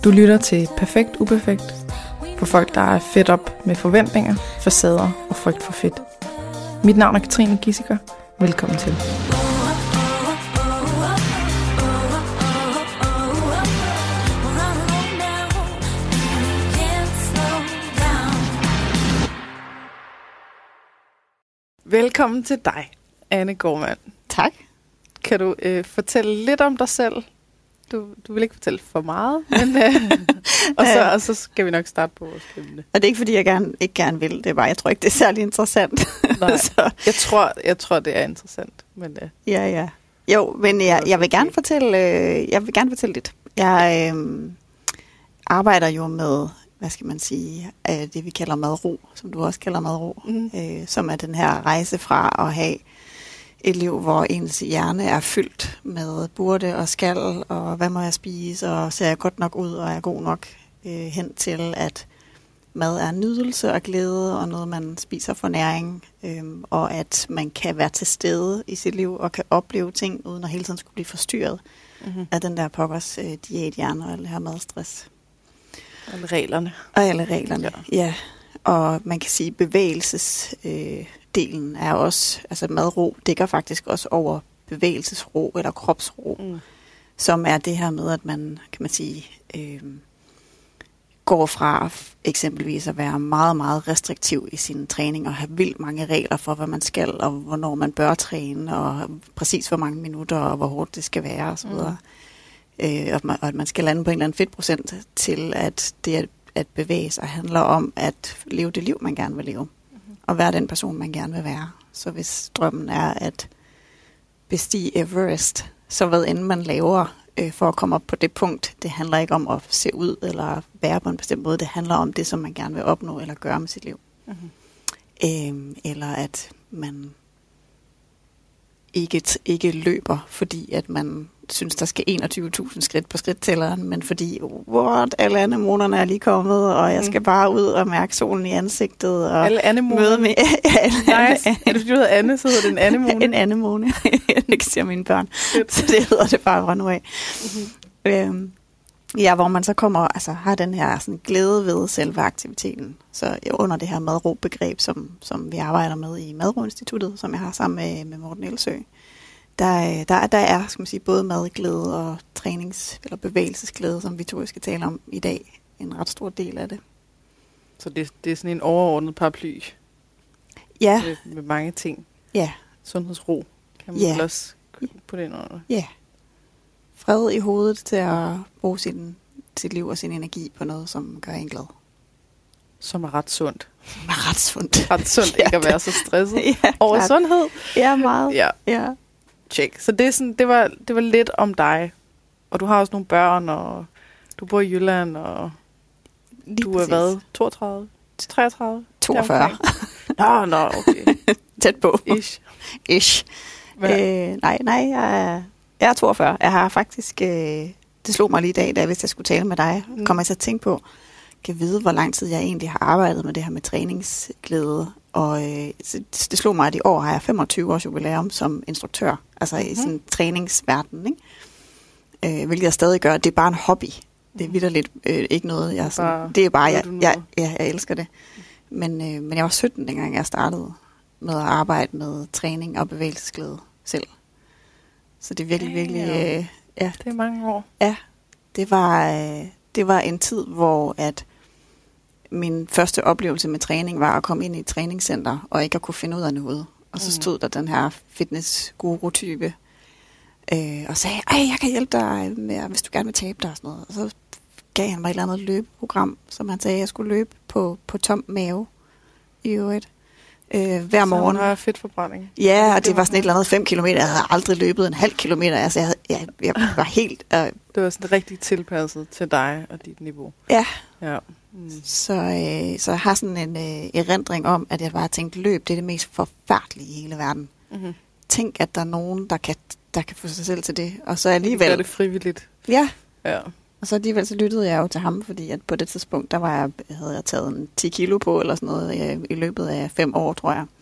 Du lytter til Perfekt Uperfekt for folk, der er fedt op med forventninger, facader og frygt for fedt. Mit navn er Katrine Gissiker. Velkommen til. Velkommen til dig, Anne Gormand. Tak. Kan du fortælle lidt om dig selv? Du vil ikke fortælle for meget, men og så skal vi nok starte på vores emne. Og det er ikke, fordi jeg ikke gerne vil. Det er bare, jeg tror ikke, det er særlig interessant. Nej, jeg tror, det er interessant. Men, Ja. Jo, men jeg vil gerne fortælle lidt. Jeg arbejder jo med, hvad skal man sige, det vi kalder madro, som du også kalder madro, som er den her rejse fra at have et liv, hvor ens hjerne er fyldt med burde og skal, og hvad må jeg spise, og ser jeg godt nok ud, og er god nok, hen til, at mad er nydelse og glæde, og noget, man spiser for næring, og at man kan være til stede i sit liv, og kan opleve ting, uden at hele tiden skulle blive forstyrret af den der pokkers diæthjerne og alt det her madstress. Alle reglerne. Og alle reglerne, ja. Og man kan sige, bevægelsesdelen er også, altså madro dækker faktisk også over bevægelsesro eller kropsro, som er det her med, at man, kan man sige, går fra eksempelvis at være meget, meget restriktiv i sin træning og have vildt mange regler for, hvad man skal, og hvornår man bør træne, og præcis hvor mange minutter, og hvor hårdt det skal være, osv. Og at man skal lande på en eller anden fedtprocent til, at det at bevæge sig handler om at leve det liv, man gerne vil leve. Og være den person, man gerne vil være. Så hvis drømmen er at bestige Everest, så hvad end man laver for at komme op på det punkt, det handler ikke om at se ud eller være på en bestemt måde. Det handler om det, som man gerne vil opnå eller gøre med sit liv. Eller at man ikke løber, fordi at man synes, der skal 21.000 skridt på skridttælleren, men fordi, alle anemonerne er lige kommet, og jeg skal bare ud og mærke solen i ansigtet. Og alle anemoner? Møde med nice. Er det fordi, du hedder Anne, så hedder det en anemone? En anemone. Det siger mine børn. Så det hedder det bare fra nu af. Ja, hvor man så kommer, altså har den her sådan, glæde ved selve aktiviteten. Så under det her madro-begreb, som vi arbejder med i Madro-instituttet, som jeg har sammen med Morten Elsø, der er, skal man sige, både madglæde og eller bevægelsesglæde, som vi to skal tale om i dag, en ret stor del af det. Så det er sådan en overordnet paraply? Ja. Med mange ting? Ja. Sundhedsro kan man også på den under? Ja. Fred i hovedet til at bruge sit liv og sin energi på noget, som gør en glad. Som er ret sundt. Ret sundt. Ret sundt ikke at være så stresset over klart. Sundhed. Ja, meget. Ja. Check. Så det er sådan, det var lidt om dig. Og du har også nogle børn, og du bor i Jylland, og lige du præcis. Er hvad? 32? 33? 42. Nå, okay. Tæt på. Ish. Nej, jeg er 42. Jeg har faktisk, det slog mig lige i dag, da hvis jeg skulle tale med dig, kom jeg så at tænke på, kan vide, hvor lang tid jeg egentlig har arbejdet med det her med træningsglæde. Og det slog mig, at i år har jeg 25 års jubilæum som instruktør, altså i sådan træningsverden, ikke? Hvilket jeg stadig gør. Det er bare en hobby. Det er vitterligt ikke noget, jeg sådan, det er bare, jeg elsker det. Men jeg var 17, dengang jeg startede med at arbejde med træning og bevægelsesglæde selv. Så det er virkelig, det er mange år. Ja, det var en tid, hvor at min første oplevelse med træning var at komme ind i et træningscenter og ikke at kunne finde ud af noget. Og så stod der den her fitness-guru-type og sagde, jeg kan hjælpe dig med, hvis du gerne vil tabe dig og sådan noget. Og så gav han mig et eller andet løbeprogram, som han sagde, at jeg skulle løbe på tom mave i øvrigt. Hver morgen. Så har fedtforbrænding. Ja, og det var sådan et eller andet 5 kilometer. Jeg havde aldrig løbet en halv kilometer. Altså, jeg var helt... Det var sådan rigtig tilpasset til dig og dit niveau. Ja. Så jeg har sådan en erindring om, at jeg bare tænkte, løb, det er det mest forfærdelige i hele verden. Tænk, at der er nogen, der kan få sig selv til det. Og så alligevel... Det er det frivilligt. Ja. Og så alligevel så lyttede jeg jo til ham, fordi at på det tidspunkt, der havde jeg taget en 10 kilo på, eller sådan noget, i løbet af 5 år, tror jeg.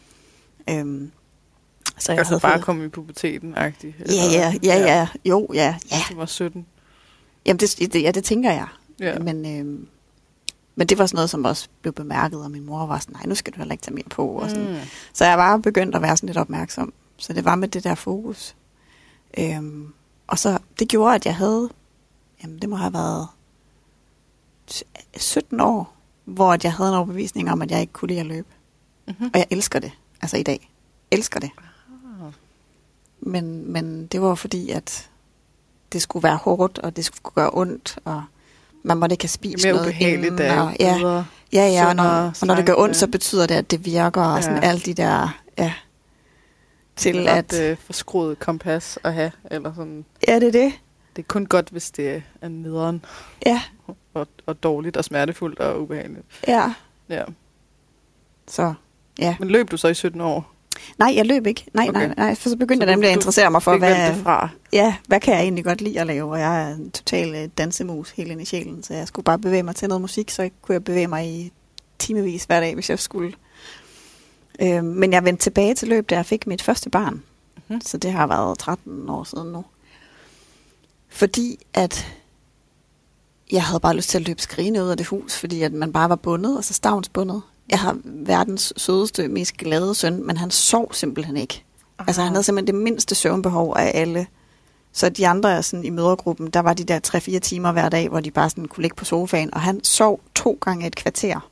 Så jeg havde bare kommet i puberteten-agtigt? Ja. Jo. Du var 17? Jamen, det tænker jeg. Ja. Men det var sådan noget, som også blev bemærket, og min mor var sådan, nej, nu skal du heller ikke tage mere på. Og sådan. Så jeg var begyndt at være sådan lidt opmærksom. Så det var med det der fokus. Og så det gjorde, at jeg havde, det må have været 17 år, hvor jeg havde en overbevisning om, at jeg ikke kunne lide at løbe. Og jeg elsker det, altså i dag. Elsker det. Men det var fordi, at det skulle være hårdt, og det skulle gøre ondt, og man måtte ikke have spist mere noget ubehageligt, inden. Og når det gør ondt, så betyder det, at det virker, og sådan alle de der, til at forskruet kompas at have, eller sådan. Ja, det er det. Det er kun godt, hvis det er nederen. Ja. Og dårligt, og smertefuldt, og ubehageligt. Ja. Ja. Så, ja. Men løb du så i 17 år? Nej, jeg løb ikke. Nej, for så begyndte jeg nemlig at interessere mig for, hvad kan jeg egentlig godt lide at lave, og jeg er en total dansemus helt ind i sjælen, så jeg skulle bare bevæge mig til noget musik, så kunne jeg bevæge mig i timevis hver dag, hvis jeg skulle. Men jeg vendte tilbage til løb, da jeg fik mit første barn, så det har været 13 år siden nu. Fordi at jeg havde bare lyst til at løbe skrigende ud af det hus, fordi at man bare var bundet, altså stavnsbundet. Jeg har verdens sødeste, mest glade søn, men han sov simpelthen ikke. Aha. Altså han havde simpelthen det mindste søvnbehov af alle. Så de andre sådan, i mødergruppen, der var de der 3-4 timer hver dag, hvor de bare sådan kunne ligge på sofaen, og han sov 2 gange et kvarter.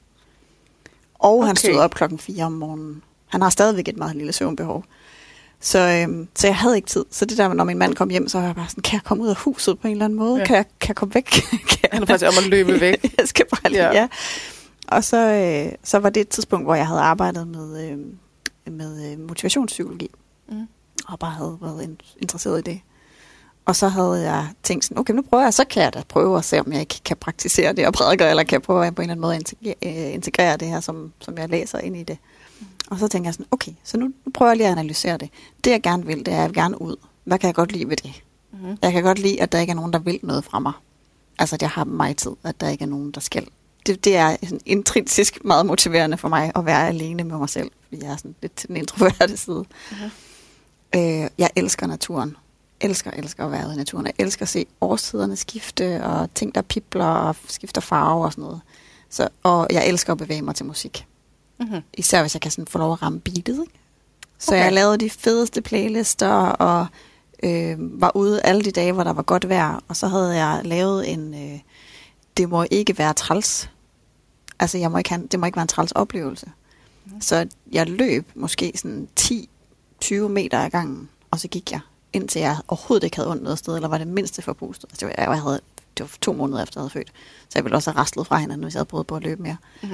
Og han stod op 4:00 om morgenen. Han har stadigvæk et meget lille søvnbehov. Så jeg havde ikke tid. Så det der, når min mand kom hjem, så var jeg bare sådan, kan jeg komme ud af huset på en eller anden måde? Ja. Kan jeg komme væk? Han er faktisk om at løbe væk. Jeg skal bare lige, ja. Og så var det et tidspunkt, hvor jeg havde arbejdet med motivationspsykologi. Og bare havde været interesseret i det. Og så havde jeg tænkt sådan, okay, nu prøver jeg, så kan jeg da prøve at se, om jeg ikke kan praktisere det og prædike, eller kan jeg prøve at på en eller anden måde integrere det her, som jeg læser ind i det. Og så tænker jeg sådan, okay, så nu prøver jeg lige at analysere det. Det jeg gerne vil, det er, at jeg vil gerne ud. Hvad kan jeg godt lide ved det? Jeg kan godt lide, at der ikke er nogen, der vil noget fra mig. Altså, at jeg har mig tid, at der ikke er nogen, der skal. Det er sådan intrinsisk meget motiverende for mig at være alene med mig selv, fordi jeg er sådan lidt til den introverte side. Jeg elsker naturen. Elsker at være ude i naturen. Jeg elsker at se årstiderne skifte, og ting, der pipler og skifter farve og sådan noget. Og jeg elsker at bevæge mig til musik. Især hvis jeg kan sådan få lov at ramme beatet. Ikke? Så jeg lavede de fedeste playlister, og var ude alle de dage, hvor der var godt vejr. Og så havde jeg lavet en, det må ikke være træls. Altså det må ikke være en træls oplevelse. Så jeg løb måske sådan 10-20 meter ad gangen, og så gik jeg, indtil jeg overhovedet ikke havde ondt noget sted, eller var det mindste forpustet. Altså, det var 2 måneder efter, jeg havde født. Så jeg ville også have raslet fra hinanden, hvis jeg havde prøvet på at løbe mere.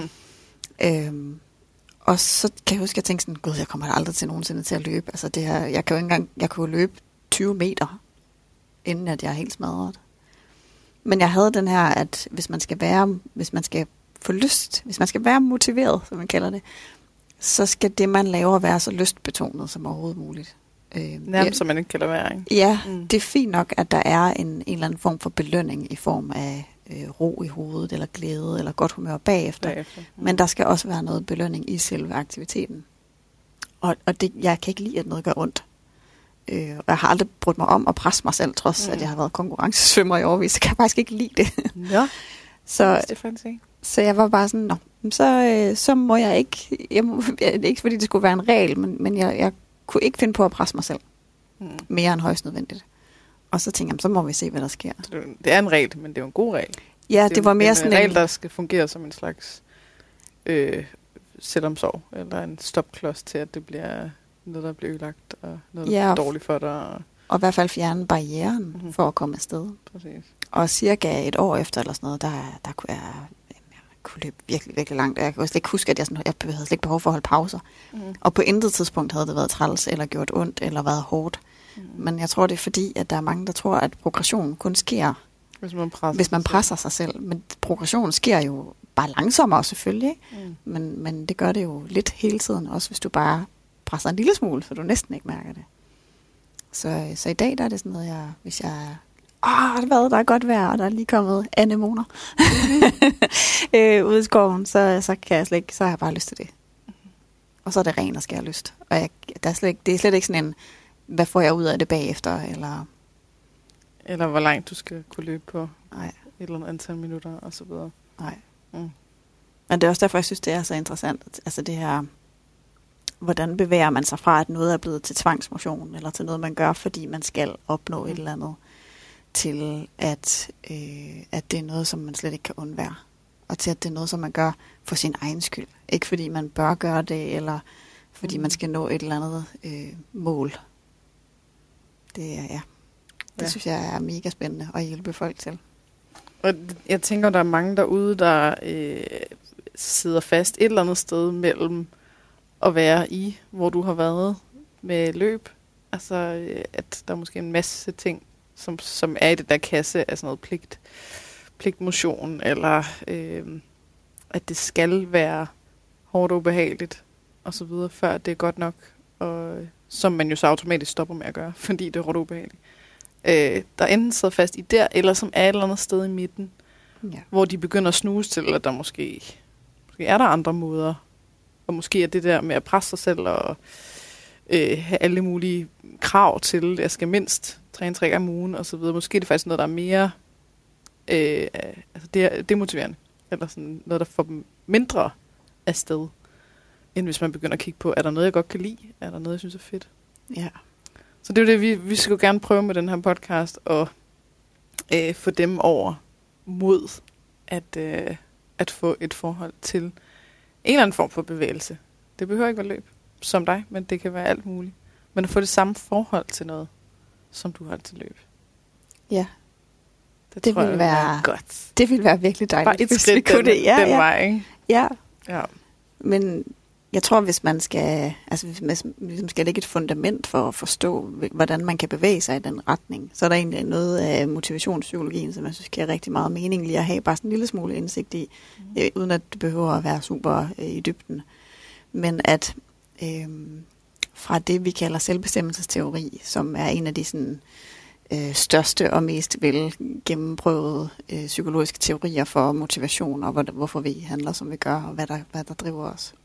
Og så kan jeg huske, at jeg tænkte sådan, gud, jeg kommer aldrig nogensinde til at løbe. Altså det her, jeg kan jo løbe 20 meter, inden at jeg er helt smadret. Men jeg havde den her, at hvis man skal få lyst, hvis man skal være motiveret, som man kalder det, så skal det, man laver, være så lystbetonet som overhovedet muligt. Nærmest, som man ikke kan lade være, ikke? Ja, det er fint nok, at der er en eller anden form for belønning i form af ro i hovedet, eller glæde, eller godt humør bagefter. Men der skal også være noget belønning i selve aktiviteten. Og det, jeg kan ikke lide, at noget gør ondt. Jeg har aldrig brudt mig om at presse mig selv, trods at jeg har været konkurrencesvømmer i årevis, så kan jeg faktisk ikke lide det. Ja, så jeg var bare sådan, så må jeg ikke, ikke fordi det skulle være en regel, men jeg kunne ikke finde på at presse mig selv mere end højst nødvendigt. Og så tænkte jeg, så må vi se, hvad der sker. Det er en regel, men det er jo en god regel. Ja, det var mere sådan en regel, der skal fungere som en slags selvomsorg, eller en stopklods til, at det bliver noget, der bliver ødelagt, og noget, der er dårligt for dig. Og i hvert fald fjerne barrieren for at komme afsted. Præcis. Og cirka et år efter, eller sådan noget, der kunne jeg kunne løbe virkelig, virkelig langt. Jeg kunne slet ikke huske, at jeg havde slet ikke behov for at holde pauser. Og på intet tidspunkt havde det været træls, eller gjort ondt, eller været hårdt. Men jeg tror, det er fordi, at der er mange, der tror, at progression kun sker, hvis man presser sig selv. Men progression sker jo bare langsommere selvfølgelig, ikke? Men det gør det jo lidt hele tiden, også hvis du bare presser en lille smule, så du næsten ikke mærker det. Så i dag, der er det sådan noget, hvis jeg der er godt vejr, og der er lige kommet anemoner ude i skoven, så kan jeg slet ikke, så har jeg bare lyst til det. Og så er det ren og skær lyst. Og det er slet ikke sådan en, hvad får jeg ud af det bagefter, eller hvor langt du skal kunne løbe på eller andet antal minutter og så videre. Nej. Men det er også derfor, jeg synes, det er så interessant. Altså det her, hvordan bevæger man sig fra, at noget er blevet til tvangsmotion, eller til noget, man gør, fordi man skal opnå et eller andet, til at det er noget, som man slet ikke kan undvære. Og til at det er noget, som man gør for sin egen skyld. Ikke fordi man bør gøre det, eller fordi man skal nå et eller andet mål. Det er, det synes jeg er mega spændende at hjælpe folk til. Og jeg tænker, der er mange derude, der sidder fast et eller andet sted mellem at være i, hvor du har været med løb. Altså, at der er måske en masse ting, som er i det der kasse af sådan noget pligtmotion, eller at det skal være hårdt og ubehageligt, og så videre, før det er godt nok, og som man jo så automatisk stopper med at gøre, fordi det er hårdt og ubehageligt. Der enten sidder fast i der, eller som er et eller andet sted i midten, hvor de begynder at snuse til, at der måske er der andre måder, og måske er det der med at presse sig selv, og have alle mulige krav til, at jeg skal mindst træne 3 gange om ugen, og så videre. Måske er det faktisk noget, der er mere altså det er demotiverende, eller sådan noget, der får dem mindre afsted, end hvis man begynder at kigge på, er der noget, jeg godt kan lide? Er der noget, jeg synes er fedt? Ja. Så det er jo det, vi skal jo gerne prøve med den her podcast, og få dem over mod at få et forhold til en eller anden form for bevægelse. Det behøver ikke være løb, som dig, men det kan være alt muligt. Men at få det samme forhold til noget, som du har til løb. Ja. Det vil være godt. Det vil være virkelig dejligt. Bare et skridt den vej, ikke? Ja. Ja. Men jeg tror, hvis man skal, hvis man skal lægge et fundament for at forstå, hvordan man kan bevæge sig i den retning, så er der egentlig noget af motivationspsykologien, som jeg synes giver rigtig meget mening lige at have bare sådan en lille smule indsigt i, uden at det behøver at være super i dybden. Men at fra det, vi kalder selvbestemmelsesteori, som er en af de sådan, største og mest vel gennemprøvede psykologiske teorier for motivation, og hvorfor vi handler, som vi gør, og hvad der driver os.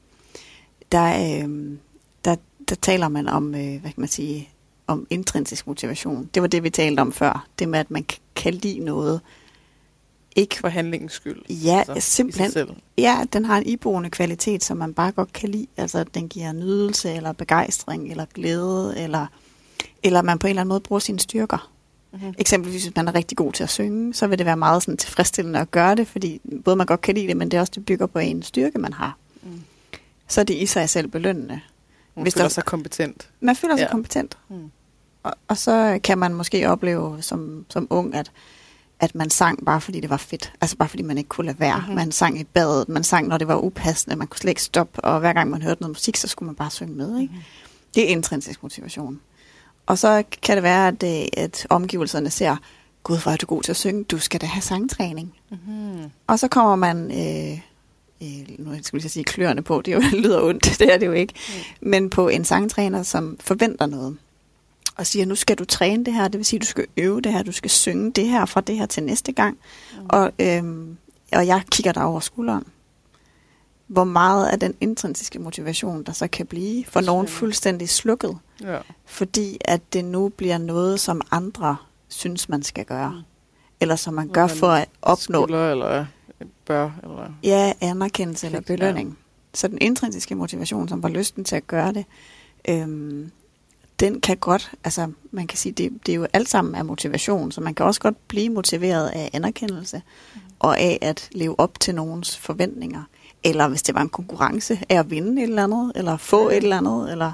Der taler man om, hvad kan man sige, om intrinsisk motivation. Det var det, vi talte om før. Det med, at man kan lide noget. Ikke for handlingens skyld. Ja, altså, simpelthen. Ja, den har en iboende kvalitet, som man bare godt kan lide. Altså, den giver nydelse, eller begejstring, eller glæde, eller man på en eller anden måde bruger sine styrker. Mm-hmm. Eksempelvis, hvis man er rigtig god til at synge, så vil det være meget sådan tilfredsstillende at gøre det, fordi både man godt kan lide det, men det er også, det bygger på en styrke, man har. Mm. Så er det i sig selv belønnende. Man føler sig kompetent. Man føler sig kompetent. Mm. Og så kan man måske opleve som ung, at man sang bare fordi det var fedt. Altså bare fordi man ikke kunne lade være. Mm-hmm. Man sang i badet, man sang når det var upassende, man kunne slet ikke stoppe, og hver gang man hørte noget musik, så skulle man bare synge med. Ikke? Mm-hmm. Det er intrinsisk motivation. Og så kan det være, at omgivelserne ser, gud, hvor er du god til at synge, du skal da have sangtræning. Mm-hmm. Og så kommer man, nu skulle jeg sige kløerne på, det lyder ondt, det er det jo ikke, men på en sangtræner, som forventer noget, og siger, nu skal du træne det her, det vil sige, du skal øve det her, du skal synge det her fra det her til næste gang, og jeg kigger der over skulderen. Hvor meget af den intrinsiske motivation, der så kan blive for nogen fuldstændig slukket. Ja. Fordi at det nu bliver noget, som andre synes, man skal gøre. Eller som man gør for at opnå. Eller bør. Eller ja, anerkendelse eller belønning. Så den intrinsiske motivation, som var lysten til at gøre det, den kan godt, altså man kan sige, det er jo alt sammen af motivation, så man kan også godt blive motiveret af anerkendelse, og af at leve op til nogens forventninger. Eller hvis det var en konkurrence af at vinde et eller andet, eller få et eller andet. Eller,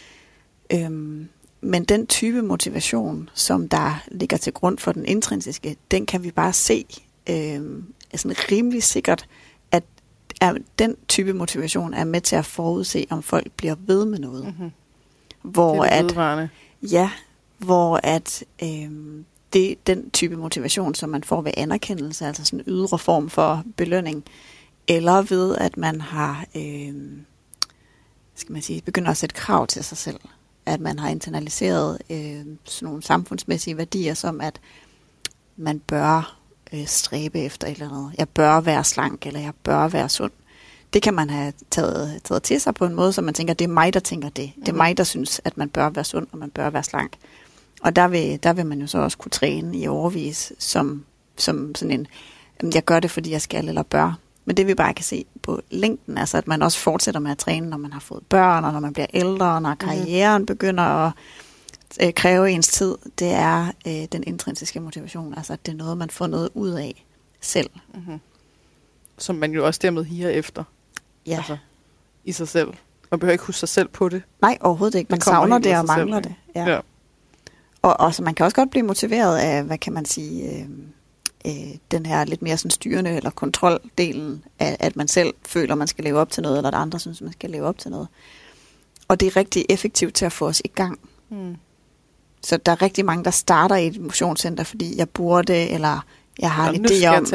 men den type motivation, som der ligger til grund for den intrinsiske, den kan vi bare se sådan rimelig sikkert, at den type motivation er med til at forudse, om folk bliver ved med noget. Mm-hmm. Hvor det er vedvarende. Hvor den type motivation, som man får ved anerkendelse, altså sådan en ydre form for belønning, eller ved, at man har, begynder at sætte krav til sig selv. At man har internaliseret sådan nogle samfundsmæssige værdier, som at man bør stræbe efter et eller andet. Jeg bør være slank, eller jeg bør være sund. Det kan man have taget til sig på en måde, så man tænker, det er mig, der tænker det. Det er mig, der synes, at man bør være sund, og man bør være slank. Og der vil man jo så også kunne træne i årevis, som som sådan en, jeg gør det, fordi jeg skal eller bør. Men det vi bare kan se på længden, altså at man også fortsætter med at træne, når man har fået børn, og når man bliver ældre, og når karrieren begynder at kræve ens tid, det er den intrinsiske motivation. Altså at det er noget, man får noget ud af selv. Mm-hmm. Som man jo også dermed higer efter. Ja. Altså, i sig selv. Man behøver ikke huske sig selv på det. Nej, overhovedet ikke. Man savner det og mangler det. Ja. Og så man kan også godt blive motiveret af, hvad kan man sige, den her lidt mere sådan styrende eller kontroldelen af, at man selv føler, man skal leve op til noget, eller at andre synes, man skal leve op til noget. Og det er rigtig effektivt til at få os i gang. Mm. Så der er rigtig mange, der starter i et motionscenter, fordi jeg burde, eller jeg har en idé om.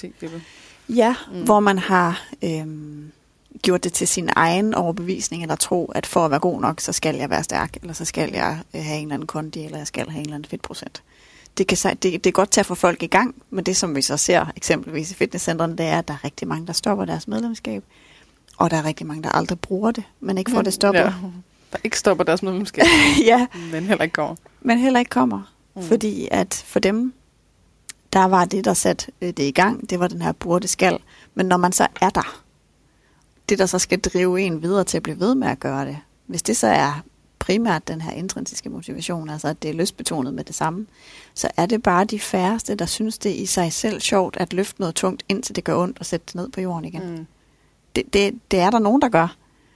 Hvor man har gjort det til sin egen overbevisning, eller tro, at for at være god nok, så skal jeg være stærk, eller så skal jeg have en eller anden kondi, eller jeg skal have en eller anden fedtprocent. Det er godt til at få folk i gang, men det som vi så ser eksempelvis i fitnesscentrene, det er, at der er rigtig mange, der stopper deres medlemskab, og der er rigtig mange, der aldrig bruger det, men ikke får det stoppet. Ja. Der ikke stopper deres medlemskab, ja. Men heller ikke kommer. Men heller ikke kommer, fordi at for dem, der var det, der satte det i gang, det var den her burde skal, men når man så er der, det der så skal drive en videre til at blive ved med at gøre det, hvis det så er primært den her intrinsiske motivation, altså at det er lystbetonet med det samme, så er det bare de færreste, der synes det i sig selv sjovt at løfte noget tungt, indtil det gør ondt og sætte det ned på jorden igen. Mm. Det er der nogen, der gør,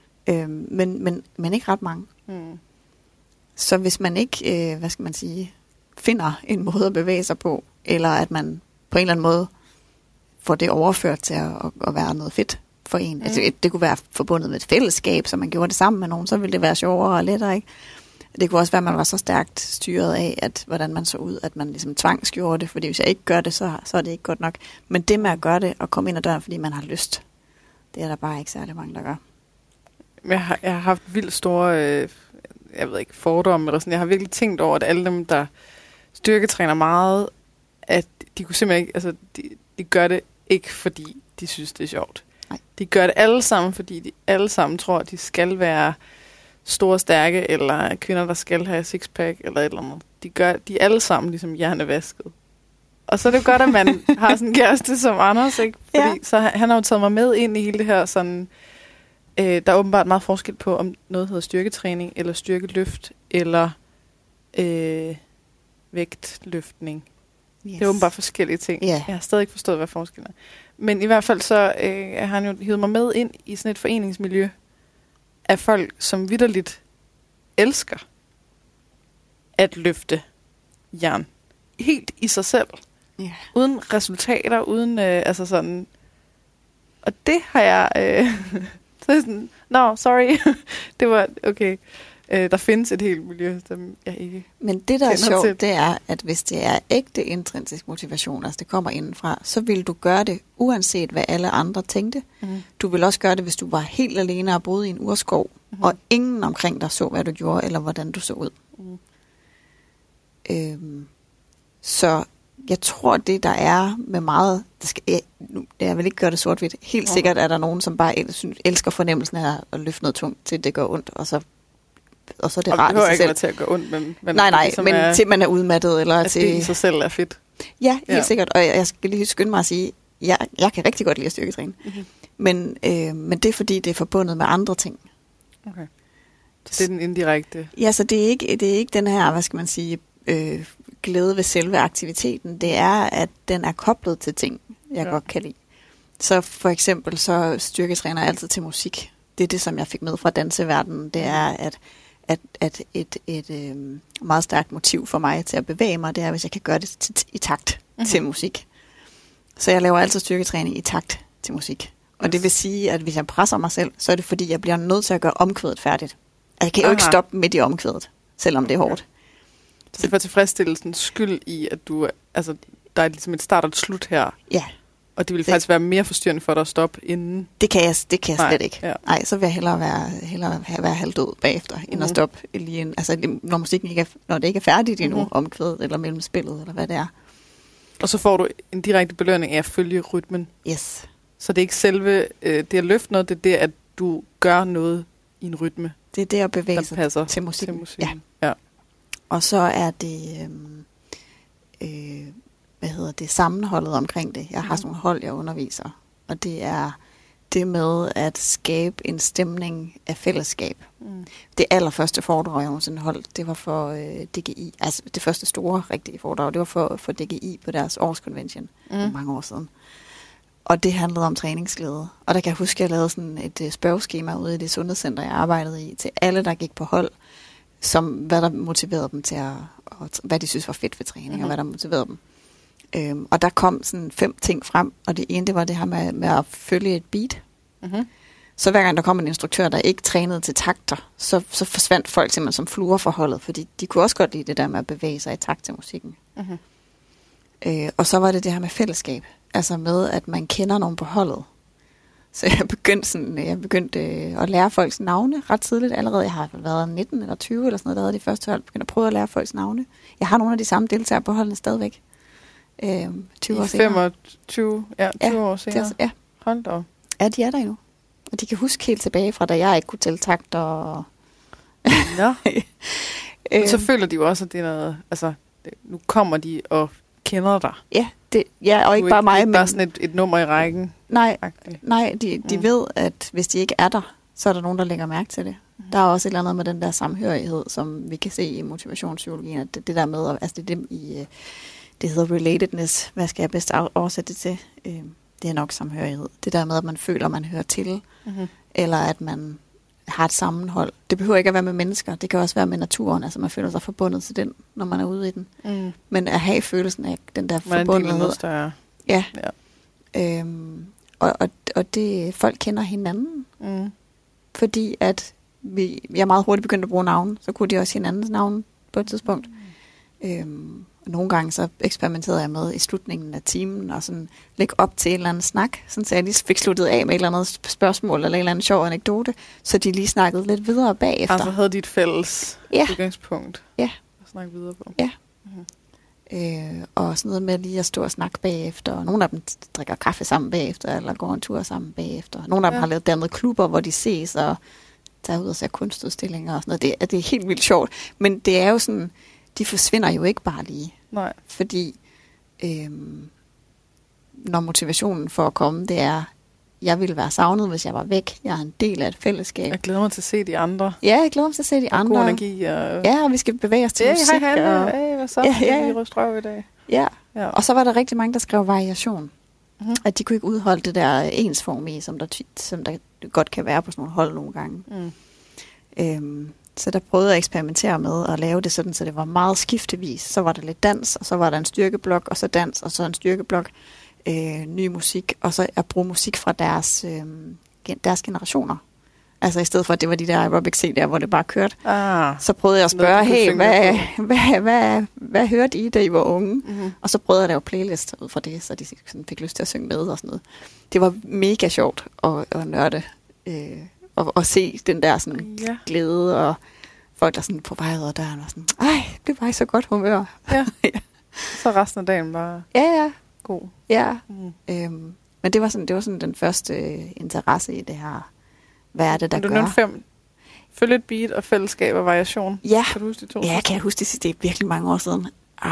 men ikke ret mange. Mm. Så hvis man ikke, finder en måde at bevæge sig på, eller at man på en eller anden måde får det overført til at være noget fedt for en. Altså, det kunne være forbundet med et fællesskab, så man gjorde det sammen med nogen, så ville det være sjovere og lettere, ikke? Det kunne også være, at man var så stærkt styret af, at hvordan man så ud, at man ligesom tvangsgjorde det, fordi hvis jeg ikke gør det, så er det ikke godt nok. Men det med at gøre det og komme ind ad døren, fordi man har lyst, det er der bare ikke særlig mange, der gør. Jeg har haft vildt store, jeg ved ikke, fordomme eller sådan. Jeg har virkelig tænkt over, at alle dem, der styrketræner meget, at de kunne simpelthen ikke, altså de gør det ikke, fordi de synes, det er sjovt. Nej. De gør det alle sammen, fordi de alle sammen tror, at de skal være store, stærke, eller kvinder, der skal have sixpack, eller et eller andet. De er alle sammen ligesom hjernevasket. Og så er det godt, at man har sådan en kæreste som Anders, ikke? Fordi så han har jo taget mig med ind i hele det her sådan, der er åbenbart meget forskel på, om noget hedder styrketræning, eller styrkeløft, eller vægtløftning. Yes. Det er åbenbart forskellige ting. Yeah. Jeg har stadig ikke forstået, hvad forskellen er. Men i hvert fald så har han jo hivet mig med ind i sådan et foreningsmiljø af folk, som vitterligt elsker at løfte jern. Helt i sig selv. Yeah. Uden resultater, uden altså sådan. Og det har jeg så sådan, sorry. Det var okay. Der findes et helt miljø, som jeg ikke. Men det, der er sjovt, det er, at hvis det er ægte intrinsisk motivation, altså det kommer indenfra, så vil du gøre det, uanset hvad alle andre tænkte. Mm. Du vil også gøre det, hvis du var helt alene og boede i en urskov, og ingen omkring dig så, hvad du gjorde, eller hvordan du så ud. Mm. Så jeg tror, det der er med meget, jeg vil ikke gøre det sort-hvidt, helt sikkert er der nogen, som bare elsker fornemmelsen af at løfte noget tungt, til det gør ondt, og så er det rart i sig selv. Det ikke til at gøre ondt, men nej, men til man er udmattet, eller at til det i sig selv er fedt. Ja, helt sikkert. Og jeg skal lige skynde mig at sige, jeg kan rigtig godt lide at styrketræne. Mm-hmm. Men det er fordi, det er forbundet med andre ting. Okay. Så det er den indirekte. Ja, så det er ikke den her, hvad skal man sige, glæde ved selve aktiviteten. Det er, at den er koblet til ting, jeg godt kan lide. Så for eksempel, så styrketræner jeg altid til musik. Det er det, som jeg fik med fra danseverdenen. Det er, at et meget stærkt motiv for mig til at bevæge mig, det er, hvis jeg kan gøre det i takt til musik. Så jeg laver altid styrketræning i takt til musik. Og det vil sige, at hvis jeg presser mig selv, så er det fordi, jeg bliver nødt til at gøre omkvædet færdigt. Jeg kan jo ikke stoppe midt i omkvædet, selvom det er hårdt. Så det er for tilfredsstillelsens skyld i, at du, altså, der er ligesom et start og et slut her. Ja. Og det vil faktisk være mere forstyrrende for dig at stoppe inden. Det kan jeg slet ikke. Ja. Nej, så vil jeg hellere være halvdød bagefter, end at stoppe lige når musikken ikke når det ikke er færdigt endnu, omkvædet eller mellem spillet, eller hvad det er. Og så får du en direkte belønning af at følge rytmen. Yes. Så det er ikke selve det at løfte noget, det er det, at du gør noget i en rytme. Det er det at bevæge sig til musikken. Ja. Og så er det sammenholdet omkring det. Jeg har sådan nogle hold, jeg underviser, og det er det med at skabe en stemning af fællesskab. Det allerførste foredrag, jeg nogensinde holdt, det var for DGI, altså det første store rigtige foredrag, det var for DGI på deres årskonvention, mange år siden. Og det handlede om træningsglæde. Og der kan jeg huske, at jeg lavede sådan et spørgeskema ude i det sundhedscenter, jeg arbejdede i, til alle, der gik på hold, som hvad der motiverede dem til hvad de synes var fedt ved træning, og hvad der motiverede dem. Og der kom sådan 5 ting frem, og det ene, det var det her med at følge et beat. Så hver gang der kom en instruktør, der ikke trænede til takter, så forsvandt folk simpelthen som fluer fra holdet, fordi de kunne også godt lide det der med at bevæge sig i takt til musikken. Og så var det her med fællesskab, altså med, at man kender nogen på holdet. Så jeg begyndte at lære folks navne ret tidligt allerede. Jeg har været 19 eller 20 eller sådan noget, der havde de første hold. Begyndte at prøve at lære folks navne. Jeg har nogle af de samme deltagere på holdene stadigvæk. 20 år senere. 20 år senere? Ja. Hold da. Ja, de er der jo. Og de kan huske helt tilbage fra, da jeg ikke kunne tælle takter. Og Nå. Men så føler de jo også, at det er noget... Altså, nu kommer de og kender dig. Ja, og ikke bare mig. Men bare sådan et nummer i rækken. Nej, de ved, at hvis de ikke er der, så er der nogen, der lægger mærke til det. Der er også et eller andet med den der samhørighed, som vi kan se i motivationspsykologien, at det der med, altså det hedder relatedness, hvad skal jeg bedst oversætte det til? Det er nok samhørighed. Det der med, at man føler, at man hører til, eller at man har et sammenhold. Det behøver ikke at være med mennesker, det kan også være med naturen, altså man føler sig forbundet til den, når man er ude i den. Men at have følelsen af den der forbundethed. Ja. Og det, folk kender hinanden, fordi at jeg meget hurtigt begyndte at bruge navn, så kunne de også hinandens navn på et tidspunkt. Nogle gange så eksperimenterede jeg med i slutningen af timen og sådan lægge op til en eller anden snak, sådan så jeg lige fik sluttet af med et eller andet spørgsmål eller en eller anden sjov anekdote, så de lige snakkede lidt videre bagefter. Altså havde de et fælles udgangspunkt at snakke videre på. Ja. Og sådan noget med lige at stå og snakke bagefter. Og nogle af dem drikker kaffe sammen bagefter, eller går en tur sammen bagefter. Nogle af dem har lavet dannet klubber, hvor de ses og tager ud og ser kunstudstillinger og sådan noget. Det er helt vildt sjovt. Men det er jo sådan, de forsvinder jo ikke bare lige. Nej. Fordi når motivationen for at komme, det er, jeg ville være savnet, hvis jeg var væk. Jeg er en del af et fællesskab. Jeg glæder mig til at se de andre. Ja, jeg glæder mig til at se de andre. God energi. Ja, og vi skal bevæge os til musik. Hvad så? Vi ryster røv i dag. Ja, og så var der rigtig mange, der skrev variation. At de kunne ikke udholde det der ensformige, som der godt kan være på sådan nogle hold nogle gange. Så der prøvede jeg at eksperimentere med at lave det sådan, så det var meget skiftevis. Så var der lidt dans, og så var der en styrkeblok, og så dans, og så en styrkeblok. Ny musik, og så at bruge musik fra deres generationer. Altså i stedet for, at det var de der aerobic CD'er, hvor det bare kørte. Så prøvede jeg at spørge, hey, hvad hørte I, da I var unge? Og så prøvede jeg at lave playlister ud fra det, så de sådan fik lyst til at synge med og sådan noget. Det var mega sjovt at nørde, og se den der sådan glæde, og folk der sådan på vej ud af døren og sådan, det var i så godt humør. Ja. Så resten af dagen bare... Ja. God. Ja, men det var sådan den første interesse i det her. Hvad er det, der gør? Du nævnte 5. Følge et beat og fællesskab og variation. Ja, kan du huske de 2? Ja, kan jeg huske det. Det er virkelig mange år siden.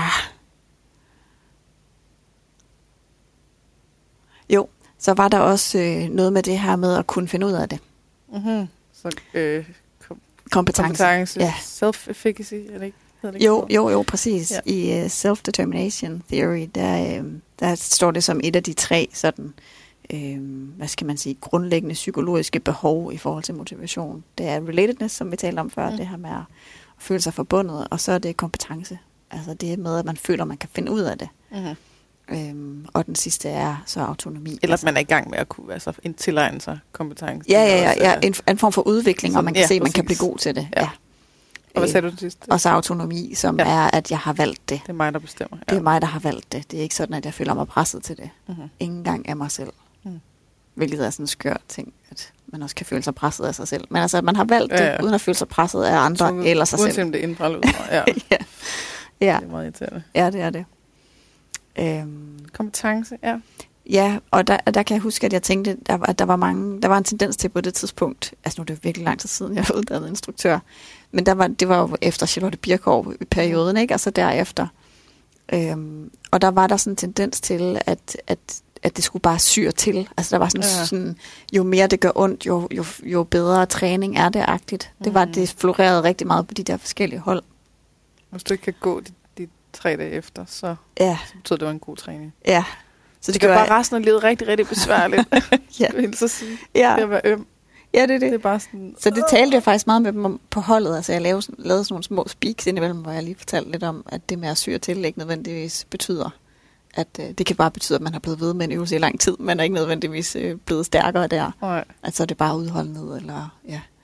Jo, så var der også noget med det her med at kunne finde ud af det. Så kompetence. Ja. Self-efficacy, er det ikke? Jo, præcis. Ja. I self-determination theory, der står det som et af de 3 sådan, hvad skal man sige, grundlæggende psykologiske behov i forhold til motivation. Det er relatedness, som vi talte om før, det her med at føle sig forbundet, og så er det kompetence. Altså det med, at man føler, at man kan finde ud af det. Og den sidste er så autonomi. Eller at man er i gang med at kunne tilegne sig kompetence. Ja, en form for udvikling, og man kan se, at man kan blive god til det. Ja. Og hvad sagde du til sidst? Og så autonomi, som er, at jeg har valgt det. Det er mig, der bestemmer. Det er mig, der har valgt det. Det er ikke sådan, at jeg føler mig presset til det. Ingen gang af mig selv. Hvilket er sådan en skør ting, at man også kan føle sig presset af sig selv. Men altså, at man har valgt det, uden at føle sig presset af andre eller sig selv. Uanset om det er indfra eller udefra. Ja. Det er meget irriterende. Ja, det er det. Kompetence, ja. Ja, og der kan jeg huske, at jeg tænkte, at der var en tendens til på det tidspunkt, altså nu er det jo virkelig lang tid siden, jeg var uddannet instruktør, men det var jo efter Charlotte Birkow i perioden, ikke? Og så derefter, Og der var der sådan en tendens til, at det skulle bare syre til. Altså der var sådan, jo mere det gør ondt, jo bedre træning er det-agtigt. Det florerede rigtig meget på de der forskellige hold. Hvis du ikke kan gå de 3 dage efter, så betyder det var en god træning. Ja. Så det gør bare resten af livet rigtig, rigtig besværligt. Ja. Det vil så sige. Det at være øm. Ja, det er det. Det er bare sådan, så det talte jeg faktisk meget med dem på holdet. Altså jeg lavede sådan nogle små speaks indimellem, hvor jeg lige fortalte lidt om, at det med at syre til ikke nødvendigvis betyder, at det kan bare betyde, at man har blevet ved med en øvelse i lang tid, men er ikke nødvendigvis blevet stærkere der. Nej. Altså det er bare udholdenhed, eller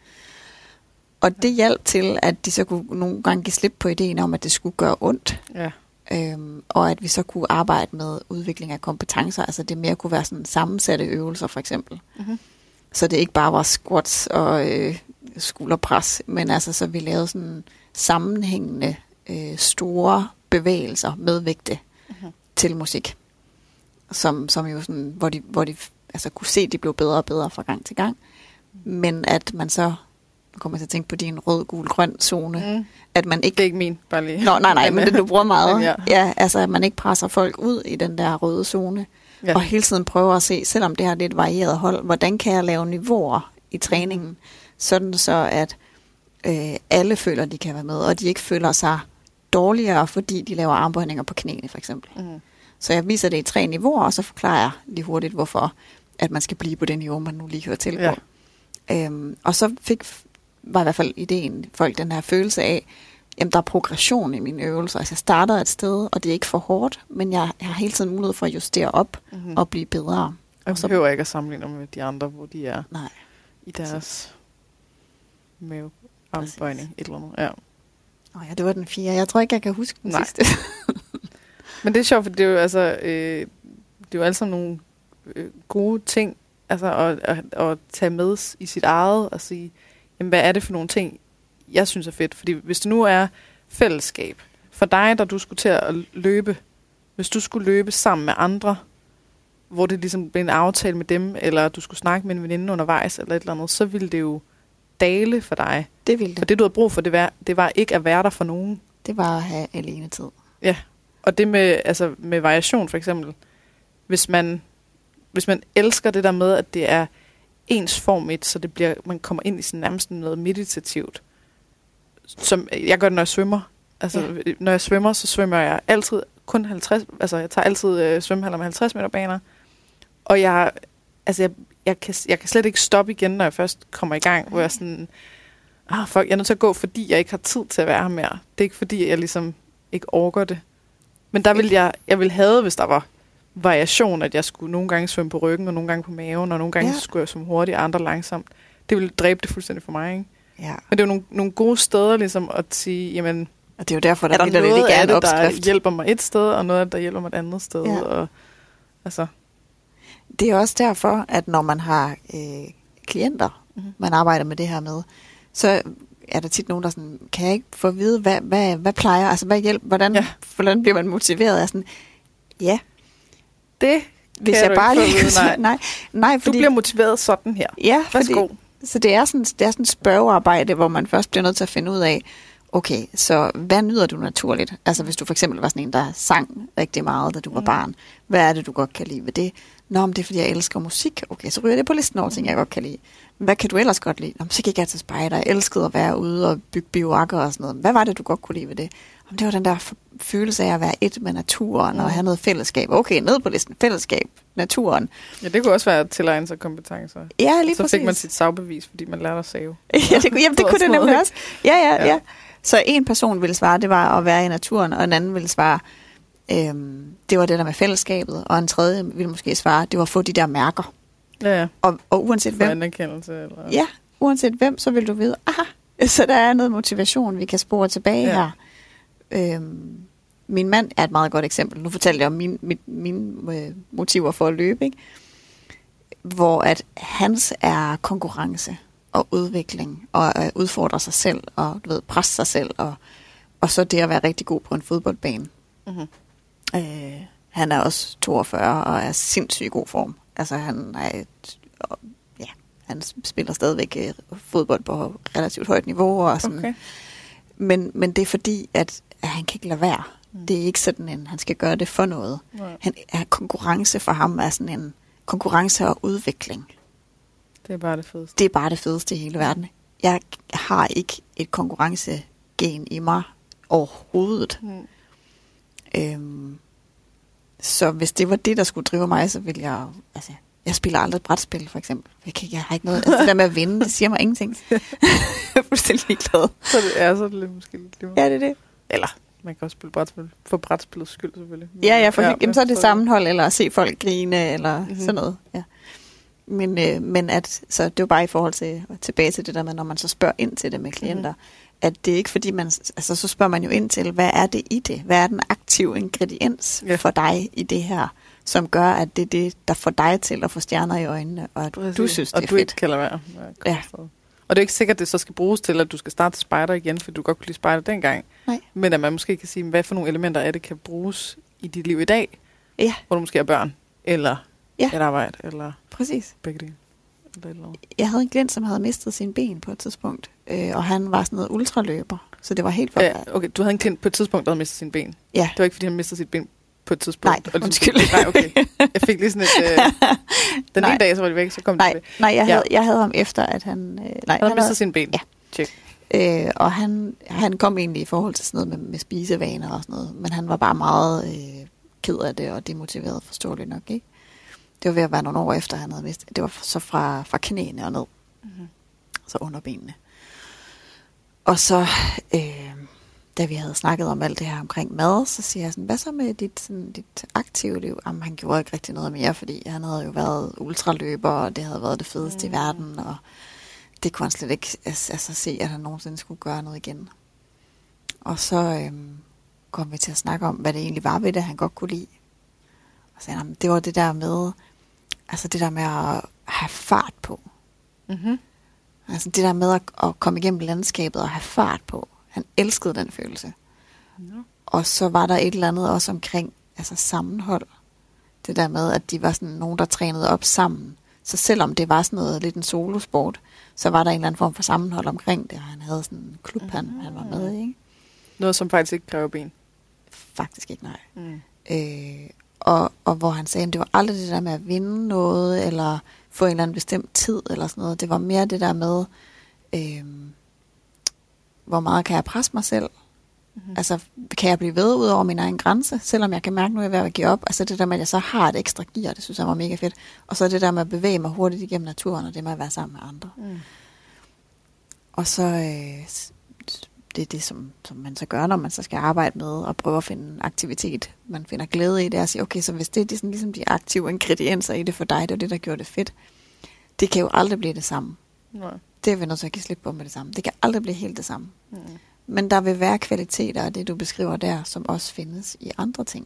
Og det hjalp til, at de så kunne nogle gange give slip på ideen om, at det skulle gøre ondt. Ja. Og at vi så kunne arbejde med udvikling af kompetencer. Altså det mere kunne være sådan sammensatte øvelser, for eksempel. Mm-hmm. Så det ikke bare var squats og skulderpres, men altså så vi lavede sådan sammenhængende store bevægelser med vægte til musik. Som jo sådan, hvor de altså kunne se, at de blev bedre og bedre fra gang til gang. Men at man så, nu kommer jeg til at tænke på din rød, gul, grøn zone, at man ikke... Det er ikke min, bare lige. Nå, nej, men det du bruger meget. Ja, altså at man ikke presser folk ud i den der røde zone. Ja. Og hele tiden prøver at se, selvom det har lidt varieret hold, hvordan kan jeg lave niveauer i træningen, sådan så at alle føler, at de kan være med, og de ikke føler sig dårligere, fordi de laver armbøjninger på knæene, for eksempel. Mm. Så jeg viser det i 3 niveauer, og så forklarer jeg lige hurtigt, hvorfor at man skal blive på det niveau, man nu lige hører til på. Ja. Og så var i hvert fald ideen, folk den her følelse af, jamen der er progression i mine øvelser. Altså jeg starter et sted, og det er ikke for hårdt, men jeg har hele tiden mulighed for at justere op og blive bedre. Jeg behøver ikke at sammenligne med de andre, hvor de er i deres mavearmbøjning, et eller andet. Ja. Ja, det var den 4. Jeg tror ikke, jeg kan huske den sidste. Men det er sjovt, for det er jo altså, det er jo alle sammen nogle gode ting, altså at tage med i sit eget og sige, jamen hvad er det for nogle ting, jeg synes er fedt. Fordi hvis det nu er fællesskab for dig, der du skulle til at løbe, hvis du skulle løbe sammen med andre, hvor det ligesom blev en aftale med dem, eller du skulle snakke med en veninde undervejs, eller et eller andet, så ville det jo dale for dig. Det ville det. For det, du havde brug for, det var ikke at være der for nogen. Det var at have alene tid. Ja, og det med variation for eksempel. Hvis man elsker det der med, at det er ensformigt, så det bliver, man kommer ind i sådan nærmest noget meditativt. Som jeg gør det, når jeg svømmer. Altså, når jeg svømmer, så svømmer jeg altid kun 50, altså jeg tager altid svømmehaller med 50 meter baner. Og jeg kan slet ikke stoppe igen, når jeg først kommer i gang, hvor jeg sådan, fuck, jeg er nødt til at gå, fordi jeg ikke har tid til at være her mere. Det er ikke fordi, jeg ligesom ikke orker det. Men der vil jeg ville have, hvis der var variation, at jeg skulle nogle gange svømme på ryggen, og nogle gange på maven, og nogle gange skulle jeg svømme hurtigt, og andre langsomt. Det ville dræbe det fuldstændig for mig, ikke? Ja. Men det er jo nogle gode steder ligesom at sige, jamen, og det er jo derfor, der er noget ikke af det, der hjælper mig et sted, og noget af det, der hjælper mig et andet sted. Ja. Og, altså. Det er også derfor, at når man har klienter, man arbejder med det her med, så er der tit nogen, der sådan, kan jeg ikke få at vide, hvad plejer, altså hvad hjælp, hvordan bliver man motiveret? Sådan, det hvis jeg bare lige nej, fordi du bliver motiveret sådan her. Ja, så det er sådan et spørgearbejde, hvor man først bliver nødt til at finde ud af, okay, så hvad nyder du naturligt? Altså hvis du for eksempel var sådan en, der sang rigtig meget, da du var barn. Hvad er det, du godt kan lide ved det? Nå, men det er, fordi jeg elsker musik. Okay, så ryger det på listen over ting, jeg godt kan lide. Hvad kan du ellers godt lide? Nå, så gik jeg til spejder. Jeg elskede at være ude og bygge bioakker og sådan noget. Hvad var det, du godt kunne lide ved det? Jamen, det var den der følelse af at være et med naturen og have noget fællesskab. Okay, ned på listen. Fællesskab, naturen. Ja, det kunne også være at tilegne sig kompetencer. Ja, lige så præcis. Så fik man sit sagbevis, fordi man lærte at save. Ja, det kunne det nemlig også. Ja. Så en person ville svare, det var at være i naturen, og en anden ville svare, det var det der med fællesskabet, og en tredje ville måske svare, det var at få de der mærker. Ja. Og uanset hvem. Anerkendelse, eller? Ja, uanset hvem, så vil du vide, så der er noget motivation, vi kan spore tilbage her. Min mand er et meget godt eksempel. Nu fortalte jeg om mine motiver for at løbe, ikke? Hvor at hans er konkurrence og udvikling, og udfordre sig selv, og du ved, presse sig selv, og så det at være rigtig god på en fodboldbane. Mm-hmm. Han er også 42 og er sindssygt god form. Altså han han spiller stadigvæk fodbold på relativt højt niveau og sådan. Okay. Men det er fordi, at han kan ikke lade være. Det er ikke sådan han skal gøre det for noget. Konkurrence for ham er sådan en konkurrence og udvikling. Det er bare det fedeste. Det er bare det fedeste i hele verden. Jeg har ikke et konkurrencegen i mig overhovedet. Så hvis det var det, der skulle drive mig, så ville jeg... Altså, jeg spiller aldrig brætspil, for eksempel. Jeg har ikke noget... Altså, det der med at vinde, det siger mig ingenting. Jeg er fuldstændig ligeglad. Så det lidt måske lidt lige. Ja, det er det. Eller, man kan også spille brætspil. For brætspillets skyld, selvfølgelig. Ja, jamen, så er det sammenhold, eller at se folk grine, eller sådan noget. Ja. Men så det er jo bare i forhold til, tilbage til det der med, når man så spørger ind til det med klienter, at det er ikke fordi man, altså så spørger man jo ind til, hvad er det i det? Hvad er den aktive ingrediens for dig i det her, som gør, at det er det, der får dig til at få stjerner i øjnene, og at du synes, det er fedt. Og du ikke kan lade være. Ja. Og det er ikke sikkert, at det så skal bruges til, at du skal starte spejder igen, for du godt kunne lide spejder dengang. Nej. Men at man måske kan sige, hvad for nogle elementer af det kan bruges i dit liv i dag, hvor du måske er børn, eller et arbejde, eller begge dele. Jeg havde en klient, som havde mistet sine ben på et tidspunkt, og han var sådan noget ultraløber, så det var helt forfærdeligt. Okay, du havde en klient på et tidspunkt, der havde mistet sine ben. Ja. Det var ikke, fordi han mistede sit ben på et tidspunkt. Nej, undskyld. Nej, okay. Jeg fik lige sådan et... den ene dag, så var det væk, så kom det tilbage. Nej, jeg havde ham efter, at han... han havde mistet sine ben. Ja. Check. Og han kom egentlig i forhold til sådan noget med spisevaner og sådan noget, men han var bare meget ked af det og demotiveret, forståeligt nok, ikke? Det var ved at være nogle år efter, han havde mistet. Det var så fra knæene og ned. Så under benene. Og så, da vi havde snakket om alt det her omkring mad, så siger jeg sådan, hvad så med dit aktive liv? Jamen, han gjorde ikke rigtig noget mere, fordi han havde jo været ultraløber, og det havde været det fedeste i verden, og det kunne han slet ikke se, at han nogensinde skulle gøre noget igen. Og så kom vi til at snakke om, hvad det egentlig var ved det, han godt kunne lide. Og så sagde, det var det der med, altså det der med at have fart på. Altså det der med at komme igennem landskabet og have fart på. Han elskede den følelse. Og så var der et eller andet også omkring altså sammenhold. Det der med, at de var sådan nogen, der trænede op sammen. Så selvom det var sådan noget lidt en solosport, så var der en eller anden form for sammenhold omkring det. Og han havde sådan en klub, han var med i. Ikke? Noget, som faktisk ikke kræver ben? Faktisk ikke, nej. Og hvor han sagde, at det var aldrig det der med at vinde noget, eller få en eller anden bestemt tid, eller sådan noget. Det var mere det der med, hvor meget kan jeg presse mig selv? Altså, kan jeg blive ved ud over min egen grænse, selvom jeg kan mærke, nu er jeg ved at give op? Altså det der med, at jeg så har et ekstra gear, det synes jeg var mega fedt. Og så det der med at bevæge mig hurtigt igennem naturen, og det med at være sammen med andre. Og så... det er det, som man så gør, når man så skal arbejde med og prøve at finde en aktivitet, man finder glæde i det, og sige, okay, så hvis det er sådan, ligesom de aktive ingredienser i det for dig, det er det, der gjorde det fedt, det kan jo aldrig blive det samme. Nej. Det er vi nødt til at give slip på med det samme. Det kan aldrig blive helt det samme. Men der vil være kvaliteter af det, du beskriver der, som også findes i andre ting.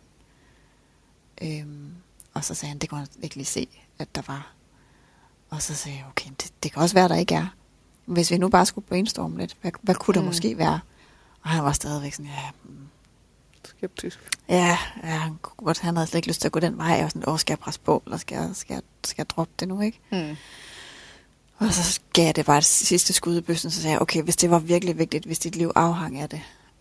Og så sagde han, det kunne han ikke lige se, at der var. Og så sagde jeg, okay, det kan også være, der ikke er. Hvis vi nu bare skulle brainstorme lidt, hvad kunne der måske være? Og han var stadigvæk sådan, skeptisk. Ja, han havde slet ikke lyst til at gå den vej, og sådan, skal jeg presse på, eller skal jeg droppe det nu, ikke? Og så gav jeg det bare et sidste skud i bøssen, så sagde jeg, okay, hvis det var virkelig vigtigt, hvis dit liv afhang af det,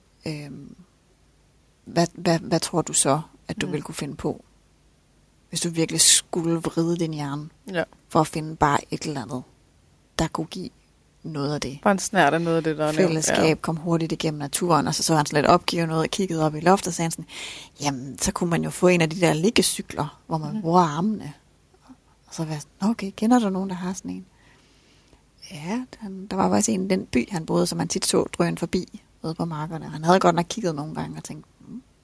hvad tror du så, at du ville kunne finde på? Hvis du virkelig skulle vride din hjerne, for at finde bare et eller andet, der kunne give noget af det. Bare en snært af noget af det, der er fællesskab, kom hurtigt igennem naturen, og så han sådan lidt opgivet noget, og kiggede op i loftet, og sagde sådan, jamen, så kunne man jo få en af de der liggecykler, hvor man bruger armene. Og så var jeg sådan, okay, kender du nogen, der har sådan en? Ja, der var faktisk en i den by, han boede, som man tit så drøn forbi, ude på markerne. Han havde godt nok kigget nogle gange, og tænkt,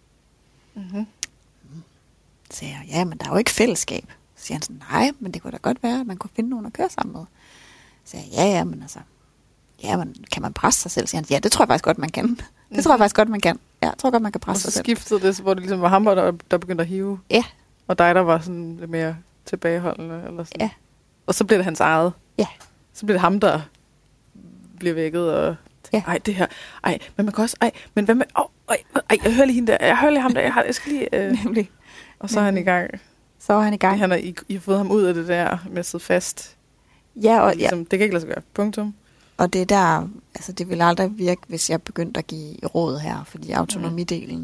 Så sagde jeg, ja, men der er jo ikke fællesskab. Så siger han sådan, nej, men det kunne da godt være, at man kunne finde nogen at køre sammen med. Så sagde jeg, ja, men altså, men kan man presse sig selv? Så siger han, ja, det tror jeg faktisk godt, man kan. Det tror jeg faktisk godt, man kan. Ja, jeg tror godt, man kan presse sig selv. Og så skiftede det, hvor det ligesom var ham, der begyndte at hive. Ja. Og dig, der var sådan lidt mere tilbageholdende. Eller sådan. Ja. Og så blev det hans eget. Ja. Så blev det ham, der blev vækket og... Ej, det her. Ej, men man kan også... men hvad med... jeg hører lige hende der. Jeg hører lige ham der. Jeg skal lige... Nemlig. Og så er han i gang. Så er han i gang. I har fået ham ud af det der med at sidde fast. Ja, og ligesom, det kan ikke lade sig gøre. Punktum. Og det der... Altså, det ville aldrig virke, hvis jeg begyndte at give råd her. Fordi autonomidelen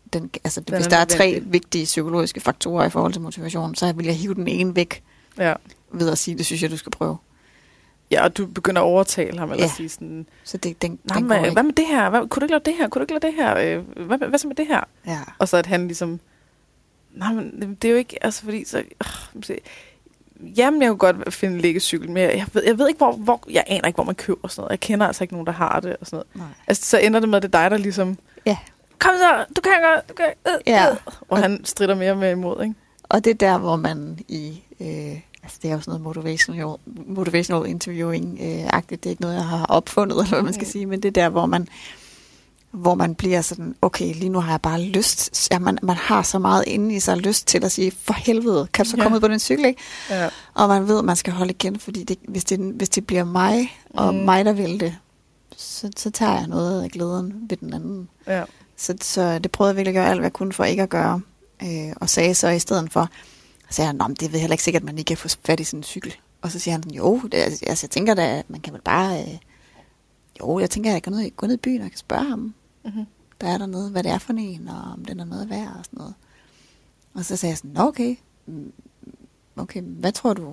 hvis der er 3 vigtige psykologiske faktorer i forhold til motivation, så vil jeg hive den ene væk ved at sige, det synes jeg, du skal prøve. Ja, og du begynder at overtale ham, eller sige sådan... Så den hvad med det her? Kunne du ikke lade det her? Kunne du ikke lade det her? Hvad så med det her? Ja. Og så at han ligesom... Nej, men det er jo ikke... Altså, fordi så... Jamen, jeg kunne godt finde en liggecykel, men jeg ved ikke, hvor... Jeg aner ikke, hvor man køber sådan noget. Jeg kender altså ikke nogen, der har det, og sådan noget. Nej. Altså, så ender det med, at det er dig, der ligesom... Ja. Kom så! Du kan godt! Du kan... Og han stritter mere med imod, ikke? Og det er der, hvor man i... det er jo sådan noget motivational interviewing-agtigt. Det er ikke noget, jeg har opfundet, eller hvad man skal sige, men det er der, hvor man bliver sådan, okay, lige nu har jeg bare lyst. Ja, man har så meget inde i sig lyst til at sige, for helvede, kan du så komme ud på den cykel, ikke? Ja. Og man ved, at man skal holde igen, fordi hvis det bliver mig, og mig, der vil det, så tager jeg noget af glæden ved den anden. Ja. Så det prøvede jeg virkelig at gøre alt, hvad jeg kunne for ikke at gøre. Og sagde så i stedet for, så sagde han, det er heller ikke sikkert, at man ikke kan få fat i sådan en cykel. Og så siger han, jeg tænker da, man kan vel bare, jeg tænker, at jeg kan gå ned i byen og kan spørge ham. Mm-hmm. Der er dernede, hvad det er for en, og om den er noget værd og sådan noget. Og så sagde jeg sådan, okay, hvad tror du,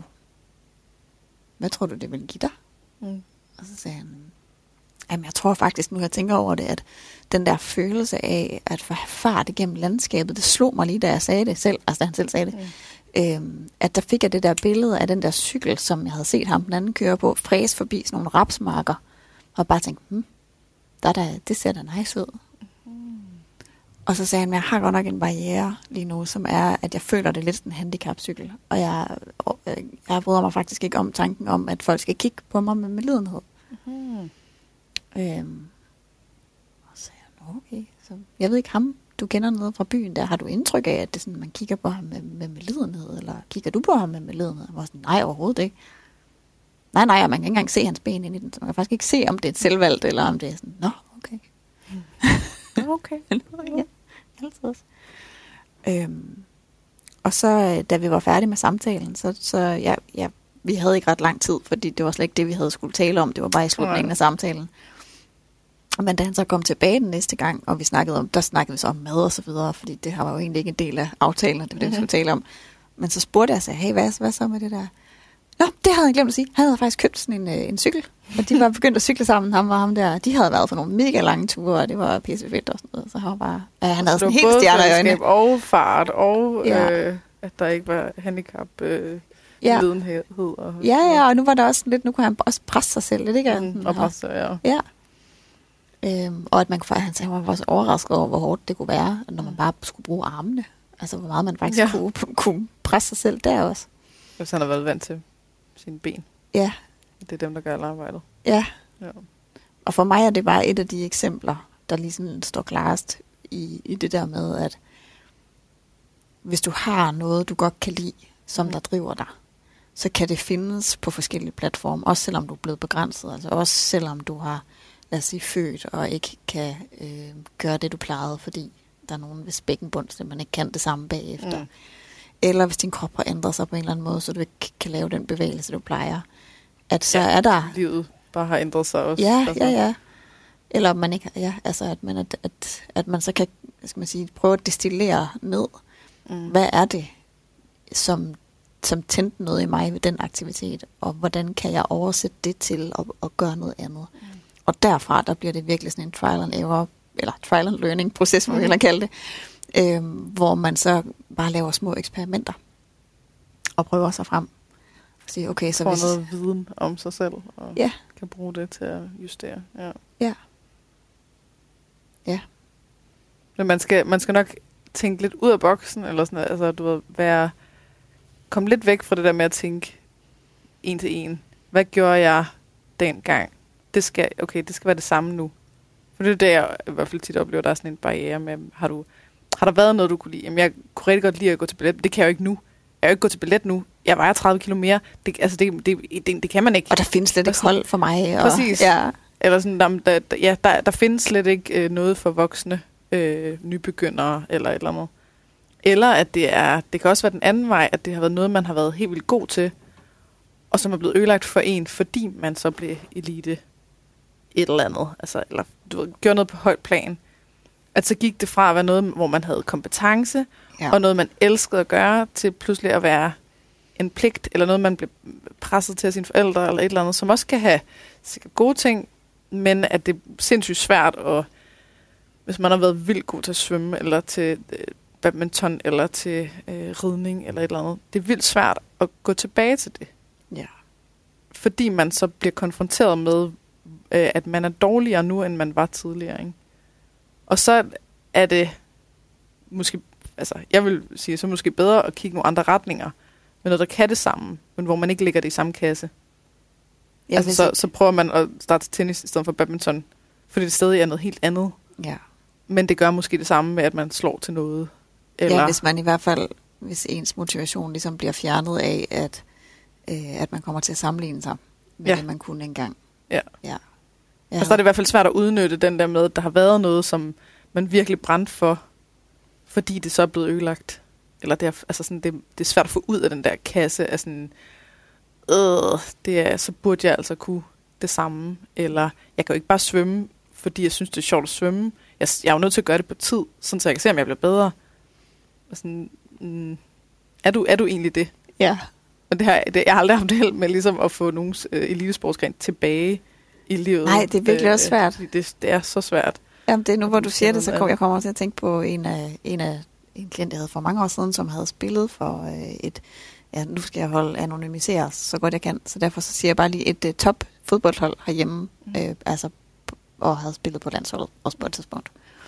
det vil give dig? Mm. Og så sagde han, jeg tror faktisk, nu jeg tænker over det, at den der følelse af at få fart igennem landskabet, det slog mig lige, da jeg sagde det selv, altså da han selv sagde det, at der fik jeg det der billede af den der cykel, som jeg havde set ham den anden køre på, fræse forbi sådan nogle rapsmarker, og bare tænkte, det ser da nice ud. Mm. Og så sagde han, jeg har godt nok en barriere lige nu, som er, at jeg føler det lidt som en handicapcykel, og jeg bryder mig faktisk ikke om tanken om, at folk skal kigge på mig med medlidenhed. Mm. Og så sagde jeg, okay, så jeg ved ikke ham, du kender noget fra byen, der har du indtryk af, at det sådan, man kigger på ham med medlidenhed, eller kigger du på ham med medlidenhed? Jeg var sådan, nej, overhovedet ikke. Nej, og man kan ikke engang se hans ben ind i den, så man kan faktisk ikke se, om det er et selvvalgt, eller om det er sådan, okay. Okay. Ja, altid også. Og så, da vi var færdige med samtalen, så vi havde ikke ret lang tid, fordi det var slet ikke det, vi havde skulle tale om. Det var bare i slutningen af samtalen. Men da han så kom tilbage den næste gang, og der snakkede vi så om mad og så videre, fordi det var jo egentlig ikke en del af aftalen, det var det, vi skulle tale om. Men så spurgte jeg sig, hey, hvad så med det der? Nå, det havde jeg glemt at sige. Han havde faktisk købt sådan en cykel, og de var begyndt at cykle sammen, ham og ham der. De havde været for nogle mega lange ture, og det var pisse fedt og sådan noget. Så han var bare, han havde sådan helt stjerner i øjnene. Og fart, og at der ikke var handicap lidenhed. Ja, og nu var der også lidt, nu kunne han også presse sig selv lidt, ikke? Og presse sig, ja. Og at man han var også overrasket over, hvor hårdt det kunne være, når man bare skulle bruge armene. Altså, hvor meget man faktisk kunne presse sig selv der også. Hvis han har været vant til sine ben. Ja. Det er dem, der gør arbejdet. Ja. Og for mig er det bare et af de eksempler, der ligesom står klarest i det der med, at hvis du har noget, du godt kan lide, som der driver dig, så kan det findes på forskellige platforme, også selvom du er blevet begrænset, altså også selvom du har, lad os sige, født og ikke kan gøre det, du plejede, fordi der er nogen, hvis bækkenbund simpelthen ikke kan det samme bagefter. Mm. Eller hvis din krop har ændret sig på en eller anden måde, så du ikke kan lave den bevægelse, du plejer. At så er der... livet bare har ændret sig også. Ja, altså. Ja. Eller at man ikke... at man så kan, skal man sige, prøve at destillere ned. Mm. Hvad er det, som tændte noget i mig ved den aktivitet? Og hvordan kan jeg oversætte det til at gøre noget andet? Mm. Og derfra, der bliver det virkelig sådan en trial and error, eller trial and learning proces, må man kalde det. Hvor man så bare laver små eksperimenter og prøver sig frem og siger, okay, så får noget viden om sig selv og kan bruge det til at justere. Ja. Men man skal nok tænke lidt ud af boksen, eller sådan, altså du ved, komme lidt væk fra det der med at tænke en til en. Hvad gjorde jeg dengang? Det skal være det samme nu. For det er det, jeg i hvert fald tit oplever, der er sådan en barriere med, har der været noget, du kunne lide? Jamen, jeg kunne rigtig godt lide at gå til ballet, men det kan jeg jo ikke nu. Jeg kan jo ikke gå til ballet nu. Jeg vejer 30 kilo mere. Det kan man ikke. Og der findes slet ikke hold for mig. Præcis. Ja. Eller sådan, der findes slet ikke noget for voksne nybegyndere, eller et eller andet. Eller at det kan også være den anden vej, at det har været noget, man har været helt vildt god til, og som er blevet ødelagt for en, fordi man så blev elite et eller andet. Altså, eller du gjorde noget på højt plan. At så gik det fra at være noget, hvor man havde kompetence, og noget, man elskede at gøre, til pludselig at være en pligt, eller noget, man blev presset til af sine forældre, eller et eller andet, som også kan have sikkert gode ting, men at det er sindssygt svært, og hvis man har været vildt god til at svømme, eller til badminton, eller til ridning, eller et eller andet, det er vildt svært at gå tilbage til det. Ja. Fordi man så bliver konfronteret med, at man er dårligere nu, end man var tidligere, ikke? Og så er det måske, altså jeg vil sige, så måske bedre at kigge nogle andre retninger, med noget, der kan det samme, men hvor man ikke ligger det i samme kasse. Ja, altså så prøver man at starte tennis i stedet for badminton, fordi det stadig er noget helt andet. Ja. Men det gør måske det samme med, at man slår til noget. Eller ja, hvis man i hvert fald, hvis ens motivation ligesom bliver fjernet af, at man kommer til at sammenligne sig med det, man kunne engang. Ja. Og så er det i hvert fald svært at udnytte den der med, at der har været noget, som man virkelig brændte for, fordi det så er blevet ødelagt. Eller det er, altså sådan, det er svært at få ud af den der kasse af sådan, så burde jeg altså kunne det samme. Eller jeg kan jo ikke bare svømme, fordi jeg synes, det er sjovt at svømme. Jeg er jo nødt til at gøre det på tid, sådan så jeg kan se, om jeg bliver bedre. Og sådan, er du egentlig det? Ja. Og jeg har aldrig haft held med ligesom at få nogens elitesportsgren tilbage i livet. Nej, det er virkelig også svært. Det er så svært. Jamen, det er nu, hvor du siger det, så jeg kommer til at tænke på en klient, jeg havde for mange år siden, som havde spillet for nu skal jeg anonymiseres så godt jeg kan, så derfor så siger jeg bare lige et top fodboldhold herhjemme, og havde spillet på landsholdet, også på et tidspunkt.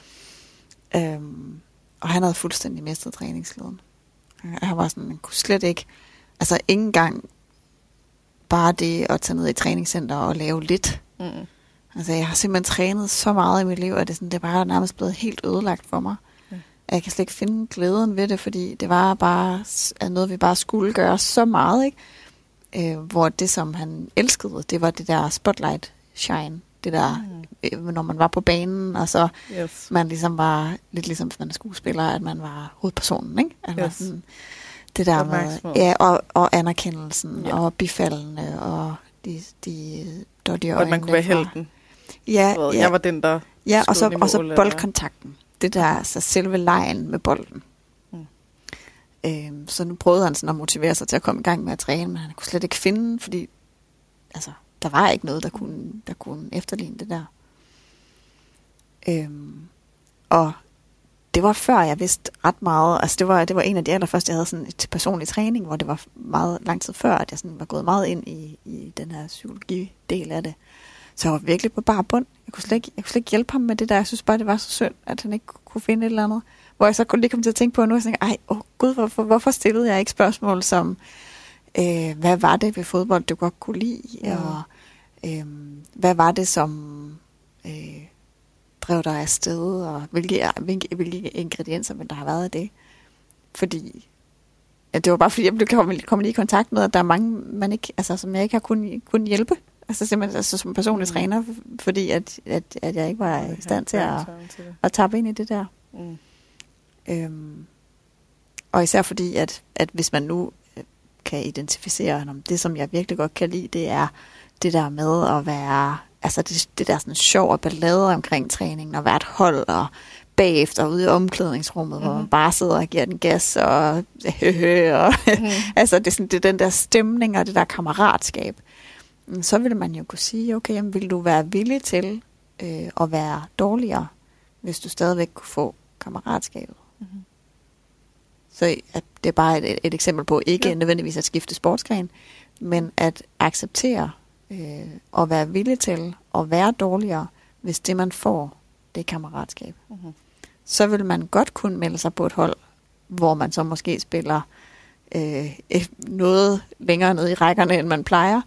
Og han havde fuldstændig mistet træningsglæden. Han var sådan, han kunne slet ikke, altså ikke engang bare det at tage ned i træningscenter og lave lidt. Altså jeg har simpelthen trænet så meget i mit liv, at det er bare nærmest blevet helt ødelagt for mig. Jeg kan slet ikke finde glæden ved det, fordi det var bare noget, vi bare skulle gøre så meget, ikke? Hvor det, som han elskede, det var det der spotlight shine. Det der, når man var på banen, og så man ligesom var, lidt ligesom hvis man er skuespiller, at man var hovedpersonen, ikke? Altså sådan, det der med, og anerkendelsen, og bifaldene, og de dårlige øjne. Og at man kunne være helten. Ja. Jeg var den, der og så boldkontakten. Det der, altså selve lejen med bolden. Så nu prøvede han sådan at motivere sig til at komme i gang med at træne, men han kunne slet ikke finde, fordi altså, der var ikke noget, der kunne efterligne det der. Og det var før jeg vidste ret meget, altså det var en af de allerførste, jeg havde sådan et personlig træning, hvor det var meget lang tid før, at jeg sådan var gået meget ind i den her psykologidel af det. Så jeg var virkelig på bare bund. Jeg kunne slet ikke hjælpe ham med det der. Jeg synes bare, det var så synd, at han ikke kunne finde et eller andet. Hvor jeg så kunne lige komme til at tænke på nu, og tænke, gud, hvorfor stillede jeg ikke spørgsmål som, hvad var det ved fodbold, du godt kunne lide? Og hvad var det, som drev dig afsted? Og hvilke ingredienser ville der have været af det? Fordi det var bare fordi, jeg blev kommet i kontakt med, at der er mange, man ikke, altså, som jeg ikke har kunnet hjælpe. Altså simpelthen som personlig træner, fordi at jeg ikke var i stand til at tappe ind i det der. Og især fordi, at hvis man nu kan identificere det, som jeg virkelig godt kan lide, det er det der med at være, altså det der sådan sjov og ballade omkring træningen, og være et hold, og bagefter ude i omklædningsrummet, hvor man bare sidder og giver den gas, og altså det er den der stemning, og det der kammeratskab. Så ville man jo kunne sige, okay, jamen, vil du være villig til at være dårligere, hvis du stadigvæk kunne få kammeratskabet? Så at det er bare et eksempel på, ikke nødvendigvis at skifte sportsgren, men at acceptere og være villig til at være dårligere, hvis det man får, det er kammeratskab. Så vil man godt kunne melde sig på et hold, hvor man så måske spiller noget længere ned i rækkerne, end man plejer.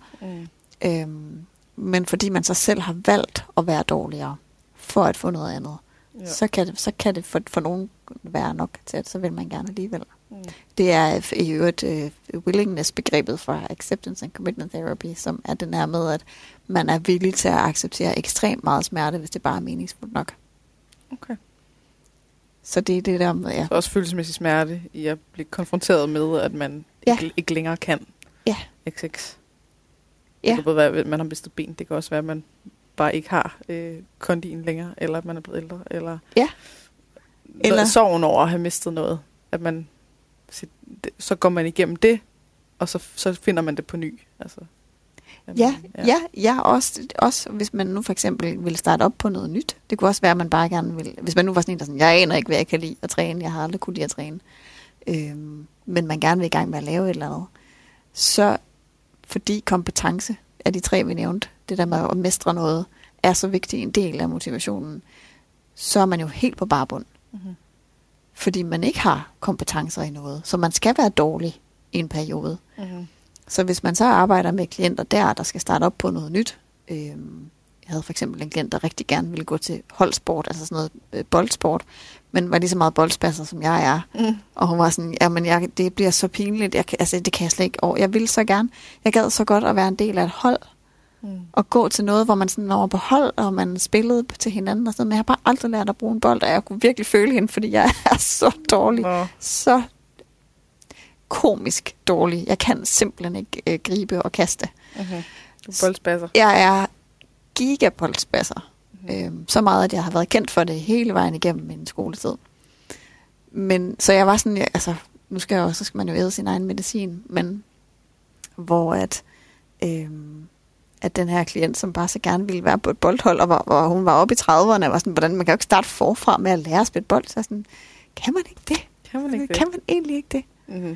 Men fordi man så selv har valgt at være dårligere for at få noget andet, så kan det for nogen være nok til, at så vil man gerne alligevel. Det er i øvrigt willingness-begrebet fra Acceptance and Commitment Therapy, som er den her med, at man er villig til at acceptere ekstremt meget smerte, hvis det bare er meningsfuldt nok. Okay. Så det er det der med, Så også følelsesmæssig smerte i at blive konfronteret med, at man ikke længere kan XX. Det kan både være, at man har mistet ben. Det kan også være, at man bare ikke har kondien længere, eller at man er blevet ældre, eller eller sorgen over at have mistet noget. At man, så går man igennem det, og så finder man det på ny. Altså, ja, også hvis man nu for eksempel vil starte op på noget nyt. Det kunne også være, at man bare gerne vil, hvis man nu var sådan en, der sådan, jeg aner ikke, hvad jeg kan lide at træne, jeg har aldrig kunnet lide at træne, men man gerne vil i gang med at lave et eller andet, så fordi kompetence af de 3, vi nævnte, det der med at mestre noget, er så vigtig en del af motivationen, så er man jo helt på barbund. Mm-hmm. Fordi man ikke har kompetencer i noget, så man skal være dårlig i en periode. Mm-hmm. Så hvis man så arbejder med klienter der skal starte op på noget nyt. Jeg havde for eksempel en klient, der rigtig gerne ville gå til holdsport, altså sådan noget boldsport, men var lige så meget boldspasser, som jeg er. Mm. Og hun var sådan, jamen det bliver så pinligt, det kan jeg slet ikke over. Jeg ville så gerne, jeg gad så godt at være en del af et hold, og gå til noget, hvor man sådan var på hold, og man spillede til hinanden og sådan noget, men jeg har bare aldrig lært at bruge en bold, og jeg kunne virkelig føle hende, fordi jeg er så dårlig. Så komisk dårlig. Jeg kan simpelthen ikke gribe og kaste. Okay. Du boldspasser. Jeg er gigaboldspasser. Så meget, at jeg har været kendt for det hele vejen igennem min skoletid. Men så jeg var sådan, nu så skal man jo æde sin egen medicin, men hvor at den her klient, som bare så gerne ville være på et boldhold, og hun var oppe i 30'erne, var sådan, hvordan man kan jo ikke starte forfra med at lære at spille bold, så sådan, kan man ikke det? Kan man egentlig ikke det? Mm-hmm.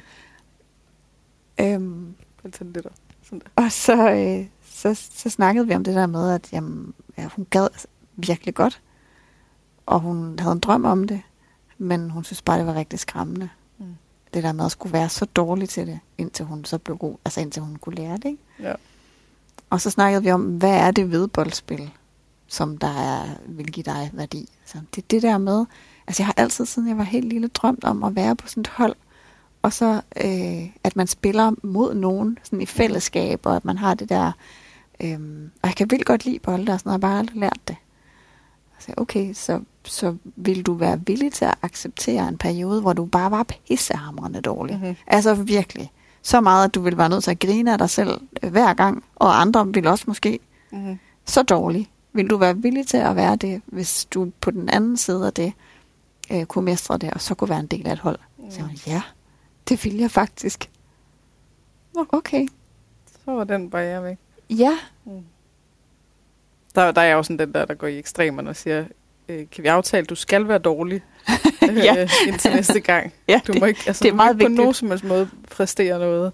Og så snakkede vi om det der med, at hun gad virkelig godt, og hun havde en drøm om det, men hun synes bare, det var rigtig skræmmende. Mm. Det der med at skulle være så dårlig til det, indtil hun så blev god, altså indtil hun kunne lære det, ikke? Ja. Og så snakkede vi om, hvad er det ved boldspil, som vil give dig værdi. Så det er det der med, jeg har altid, siden jeg var helt lille, drømt om at være på sådan et hold, og så at man spiller mod nogen sådan i fællesskab, og at man har det der, og jeg kan vildt godt lide bolde og sådan noget, jeg har bare aldrig lært det. Så okay, så vil du være villig til at acceptere en periode, hvor du bare var pissehamrende dårlig. Mm-hmm. Altså virkelig. Så meget, at du vil være nødt til at grine af dig selv hver gang, og andre vil også måske. Mm-hmm. Så dårlig. Vil du være villig til at være det, hvis du på den anden side af det kunne mestre det, og så kunne være en del af et hold? Så ja, det vil jeg faktisk. Okay. Så var den barriere væk. Ja. Mm. Der er jo sådan den der går i ekstremerne og siger, kan vi aftale, at du skal være dårlig indtil næste gang. Ja, du må ikke, det er meget vigtigt. På nogen som helst måde præstere noget.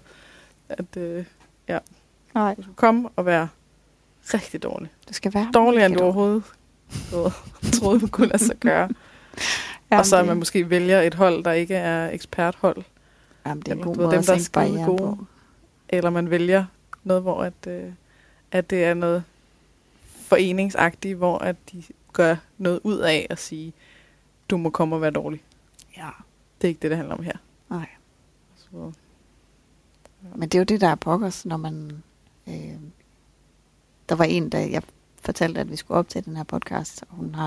Nej. Du skal komme og være rigtig dårlig. Du skal være dårligere, end du overhovedet troede, du kunne lade sig gøre. Og så at man måske vælger et hold, der ikke er eksperthold. Jamen, det er en god måde dem, der er skide gode. På. Eller man vælger noget, hvor at det er noget foreningsagtigt, hvor at de gør noget ud af at sige, du må komme og være dårlig. Ja. Det er ikke det handler om her. Nej. Så. Men det er jo det, der er pokkers, når man... der var en, der jeg fortalte, at vi skulle optage den her podcast, og hun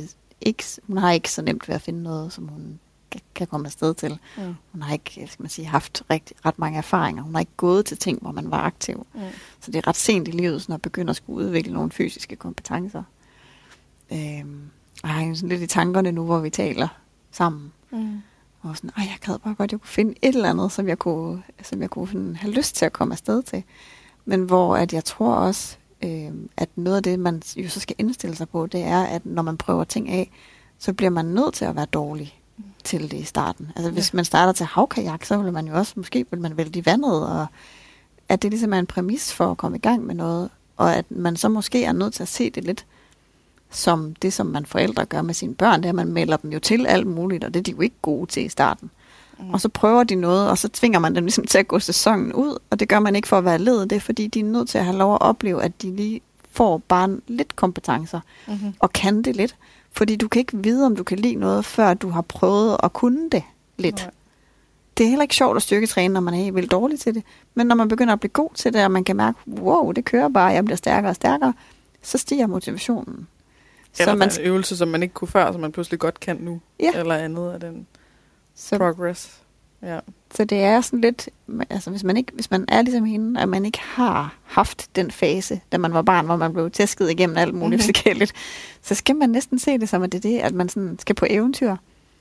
har ikke så nemt ved at finde noget, som hun kan komme afsted til. Mm. Hun har ikke, haft ret mange erfaringer. Hun har ikke gået til ting, hvor man var aktiv. Mm. Så det er ret sent i livet, når man begynder at skulle udvikle nogle fysiske kompetencer. Og jeg har sådan lidt i tankerne nu, hvor vi taler sammen. Mm. Og sådan, jeg gad bare godt, jeg kunne finde et eller andet, som jeg kunne have lyst til at komme afsted til. Men hvor at jeg tror også, at noget af det, man jo så skal indstille sig på, det er, at når man prøver ting af, så bliver man nødt til at være dårlig til det i starten. Altså hvis man starter til havkajak, så vil man jo også, måske vil man vælte i vandet, og at det ligesom er en præmis for at komme i gang med noget, og at man så måske er nødt til at se det lidt som det, som man forældre gør med sine børn, det er, at man melder dem jo til alt muligt, og det er de jo ikke gode til i starten. Mm. Og så prøver de noget, og så tvinger man dem ligesom til at gå sæsonen ud, og det gør man ikke for at være ledet, det er fordi, de er nødt til at have lov at opleve, at de lige får bare lidt kompetencer, og kan det lidt. Fordi du kan ikke vide, om du kan lide noget, før du har prøvet at kunne det lidt. Nej. Det er heller ikke sjovt at styrketræne, når man er helt vildt dårlig til det. Men når man begynder at blive god til det, og man kan mærke, wow, det kører bare, jeg bliver stærkere og stærkere, så stiger motivationen. Eller så man en øvelse, som man ikke kunne før, som man pludselig godt kan nu. Ja. Eller andet af den progress. Ja. Så det er sådan lidt, altså hvis man er ligesom hende, og man ikke har haft den fase, da man var barn, hvor man blev tæsket igennem alt muligt forskelligt, så skal man næsten se det som, at det er det, at man sådan skal på eventyr.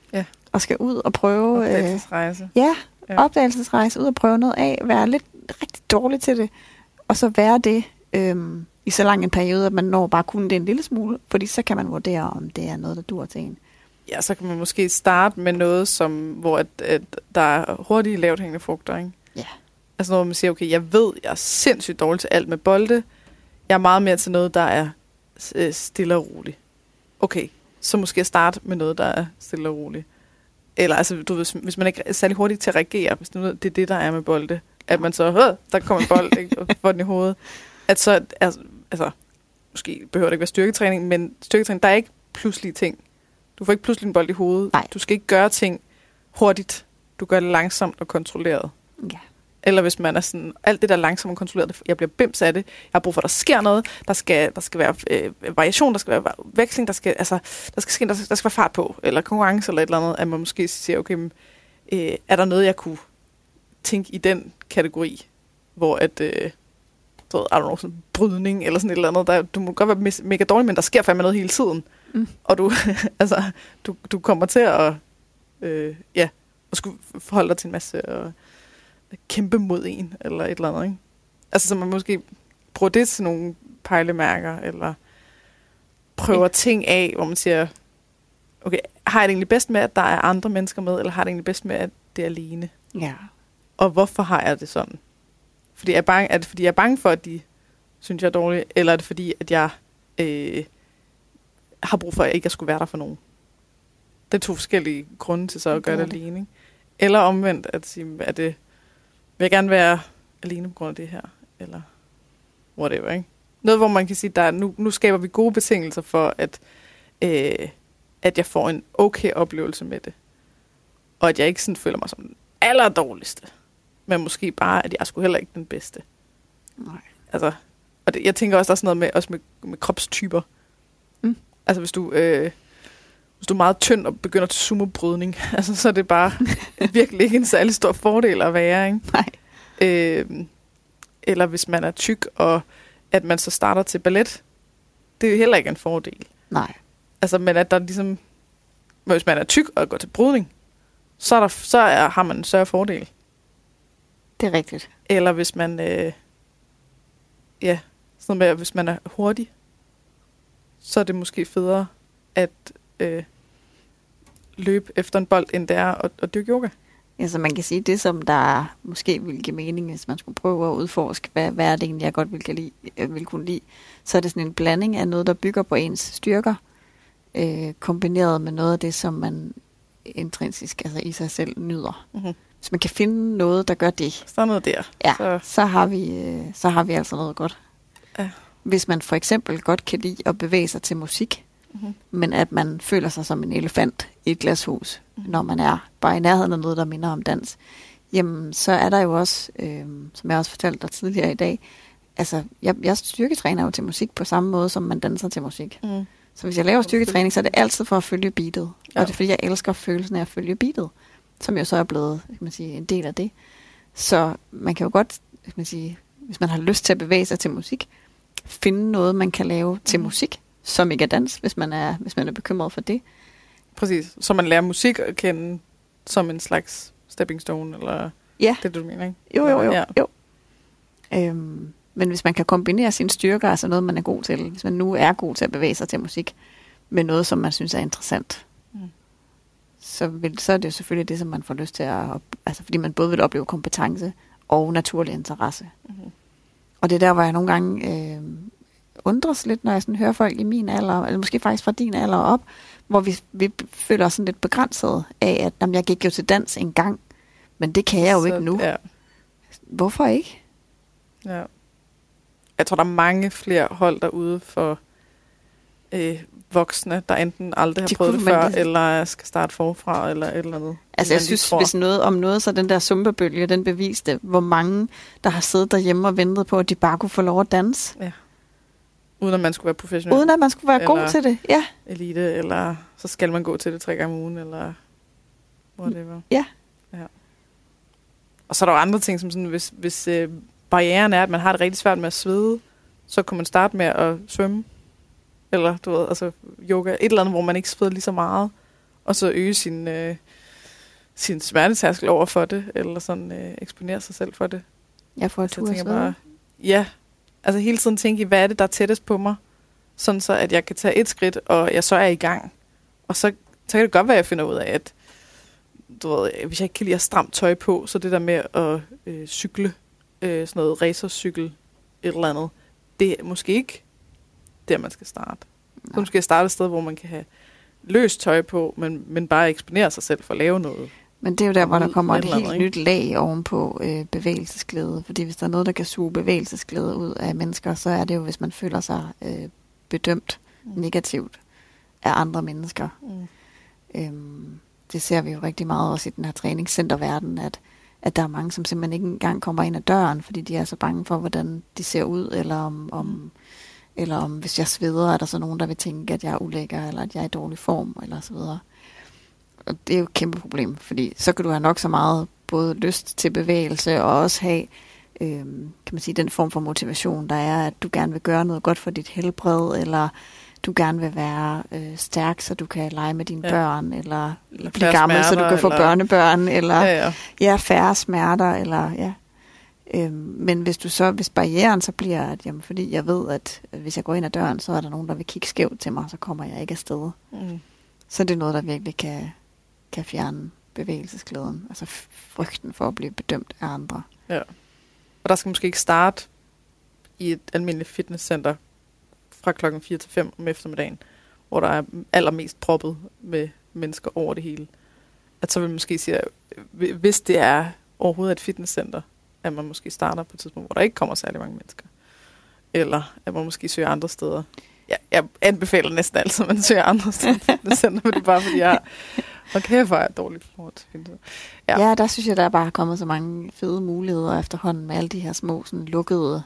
Ja. Og skal ud og prøve... Opdagelsesrejse. Opdagelsesrejse, ud og prøve noget af, være lidt rigtig dårlig til det, og så være det i så lang en periode, at man når bare kun det en lille smule, fordi så kan man vurdere, om det er noget, der dur til en. Ja, så kan man måske starte med noget, hvor at der er hurtige lavt hængende frugter, ikke? Ja. Altså når man siger, okay, jeg ved, jeg er sindssygt dårlig til alt med bolde. Jeg er meget mere til noget, der er stille og roligt. Okay, så måske starte med noget, der er stille og roligt. Eller altså, du ved, hvis man ikke er særlig hurtig til at reagere, hvis det er det, der er med bolde, at man så, der kommer en bold, ikke, og får den i hovedet. At så, altså, måske behøver det ikke være styrketræning, men styrketræning, der er ikke pludselige ting. Du får ikke pludselig en bold i hovedet. Nej. Du skal ikke gøre ting hurtigt. Du gør det langsomt og kontrolleret. Ja. Eller hvis man er sådan, alt det der langsomt og kontrolleret, jeg bliver bims af det. Jeg har brug for, at der sker noget. Der skal være variation, der skal være veksling, der skal være fart på, eller konkurrence eller et eller andet, at man måske siger, okay, er der noget, jeg kunne tænke i den kategori, hvor at, sådan brydning eller sådan et eller andet, du må godt være mega dårlig, men der sker fandme noget hele tiden. Og du, du kommer til at, at skulle forholde dig til en masse og kæmpe mod en, eller et eller andet, ikke? Altså, så man måske bruger det til nogle pejlemærker, eller prøver ting af, hvor man siger, okay, har jeg det egentlig bedst med, at der er andre mennesker med, eller har jeg det egentlig bedst med, at det er alene? Ja. Og hvorfor har jeg det sådan? Er det fordi, jeg er bange for, at de synes, jeg er dårlig, eller er det fordi, at jeg har brug for, at jeg ikke skulle være der for nogen? Det er 2 forskellige grunde til så at gøre det alene, ikke? Eller omvendt, at sige, vil jeg gerne være alene på grund af det her, eller whatever, ikke? Noget, hvor man kan sige, at nu skaber vi gode betingelser for, at jeg får en okay oplevelse med det. Og at jeg ikke sådan føler mig som den allerdårligste, men måske bare, at jeg er sgu heller ikke den bedste. Nej. Altså, og jeg tænker også, der er sådan noget med kropstyper. Altså, hvis du er meget tynd og begynder til sumobrydning, altså, så er det bare virkelig ikke en særlig stor fordel at være, ikke? Nej. Eller hvis man er tyk, og at man så starter til ballet, det er jo heller ikke en fordel. Nej. Altså, men at der ligesom, hvis man er tyk og går til brydning, har man en større fordel. Det er rigtigt. Eller hvis man, sådan noget med, hvis man er hurtig, så er det måske federe at løbe efter en bold, end det er at dyrke yoga. Ja, så man kan sige, det som der måske ville give mening, hvis man skulle prøve at udforske, hvad er det egentlig, jeg godt vil kunne lide, så er det sådan en blanding af noget, der bygger på ens styrker, kombineret med noget af det, som man intrinsisk, altså i sig selv, nyder. Mm-hmm. Hvis man kan finde noget, der gør det. Så er noget der. Ja, så har vi altså noget godt. Ja. Hvis man for eksempel godt kan lide at bevæge sig til musik, men at man føler sig som en elefant i et glashus, når man er bare i nærheden af noget, der minder om dans, jamen så er der jo også, som jeg også fortalte dig tidligere i dag, altså jeg styrketræner jo til musik på samme måde, som man danser til musik. Så hvis jeg laver styrketræning, så er det altid for at følge beatet. Ja. Og det er fordi, jeg elsker følelsen af at følge beatet, som jo så er blevet, kan man sige, en del af det. Så man kan jo godt, kan man sige, hvis man har lyst til at bevæge sig til musik, finde noget, man kan lave til musik, som ikke er dans, hvis man er bekymret for det. Præcis. Så man lærer musik at kende som en slags stepping stone, eller det du mener, ikke? Jo. Men hvis man kan kombinere sine styrker, altså noget, man er god til, hvis man nu er god til at bevæge sig til musik, med noget, som man synes er interessant, så er det jo selvfølgelig det, som man får lyst til at, altså fordi man både vil opleve kompetence og naturlig interesse. Og det er der, hvor jeg nogle gange undres lidt, når jeg sådan hører folk i min alder, eller måske faktisk fra din alder op, hvor vi føler os sådan lidt begrænset af, at jeg gik jo til dans en gang, men det kan jeg jo ikke nu. Ja. Hvorfor ikke? Ja. Jeg tror, der er mange flere hold derude for voksne, der enten aldrig har prøvet det før, eller skal starte forfra, eller et eller andet. Altså jeg synes, hvis noget, så den der Zumba-bølge, den beviste, hvor mange, der har siddet derhjemme og ventet på, at de bare kunne få lov at danse. Ja. Uden at man skulle være professionel. Uden at man skulle være god til det, ja. Elite, eller så skal man gå til det 3 gange om ugen, eller whatever. Ja. Og så er der jo andre ting, som sådan, hvis barrieren er, at man har det rigtig svært med at svede, så kan man starte med at svømme. Eller, du ved, altså yoga. Et eller andet, hvor man ikke sveder lige så meget. og så øge sin smertetærskel over for det, eller sådan eksponere sig selv for det. Jeg får Så jeg tænker bare, ja, altså hele tiden tænke i, hvad er det, der er tættest på mig, sådan så, at jeg kan tage et skridt, og jeg så er i gang. Og så kan det godt være, at jeg finder ud af, at du ved, hvis jeg ikke kan lide at stramt tøj på, så det der med at cykle, sådan noget racercykel, et eller andet, det er måske ikke der, man skal starte. Så måske starte et sted, hvor man kan have løst tøj på, men bare eksponere sig selv for at lave noget. Men det er jo der, hvor der kommer et helt nyt lag ovenpå bevægelsesglæde. Fordi hvis der er noget, der kan suge bevægelsesglæde ud af mennesker, så er det jo, hvis man føler sig bedømt negativt af andre mennesker. Det ser vi jo rigtig meget også i den her træningscenterverden, at der er mange, som simpelthen ikke engang kommer ind ad døren, fordi de er så bange for, hvordan de ser ud, eller om hvis jeg sveder, er der så nogen, der vil tænke, at jeg er ulækker, eller at jeg er i dårlig form, eller så videre. Og det er jo et kæmpe problem, fordi så kan du have nok så meget både lyst til bevægelse, og også have, kan man sige, den form for motivation, der er, at du gerne vil gøre noget godt for dit helbred, eller du gerne vil være stærk, så du kan lege med dine børn, eller blive gammel, så du kan få børnebørn, eller færre smerter, eller men hvis barrieren så bliver, at jamen, fordi jeg ved, at hvis jeg går ind ad døren, så er der nogen, der vil kigge skævt til mig, så kommer jeg ikke afsted. Så det er noget, der virkelig kan fjerne bevægelsesglæden, altså frygten for at blive bedømt af andre. Ja, og der skal måske ikke starte i et almindeligt fitnesscenter fra klokken 4 til 5 om eftermiddagen, hvor der er allermest proppet med mennesker over det hele. At så vil man måske sige, at hvis det er overhovedet et fitnesscenter, at man måske starter på et tidspunkt, hvor der ikke kommer særlig mange mennesker. Eller at man måske søger andre steder. Jeg anbefaler næsten altid, at man søger andre steder på fitnesscenter, men det er bare fordi, jeg har et dårligt forhold til fitness. Ja, der synes jeg, der er bare kommet så mange fede muligheder efterhånden med alle de her små sådan lukkede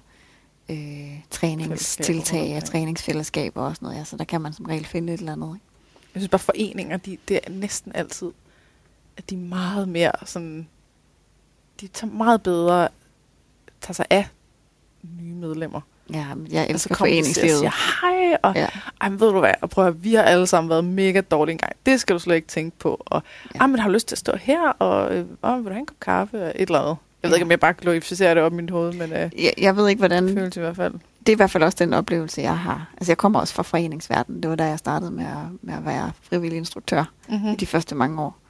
træningstiltag og træningsfællesskaber og sådan noget. Ja, så der kan man som regel finde et eller andet. Ikke? Jeg synes bare, foreninger, det er næsten altid, at de er meget mere sådan, de tager meget bedre, tager sig af nye medlemmer. Ja, jeg elsker foreningslivet. Og siger hej, og ej, men ved du hvad, og prøv at vi har alle sammen været mega dårlige engang. Det skal du slet ikke tænke på. Og men har du lyst til at stå her, og vil du have en kop kaffe, og et eller andet. Jeg ved ikke, om jeg bare glorificerer det op i mit hoved, men jeg ved ikke, hvordan. Følelse i hvert fald. Det er i hvert fald også den oplevelse, jeg har. Altså, jeg kommer også fra foreningsverdenen. Det var da jeg startede med at være frivillig instruktør i de første mange år.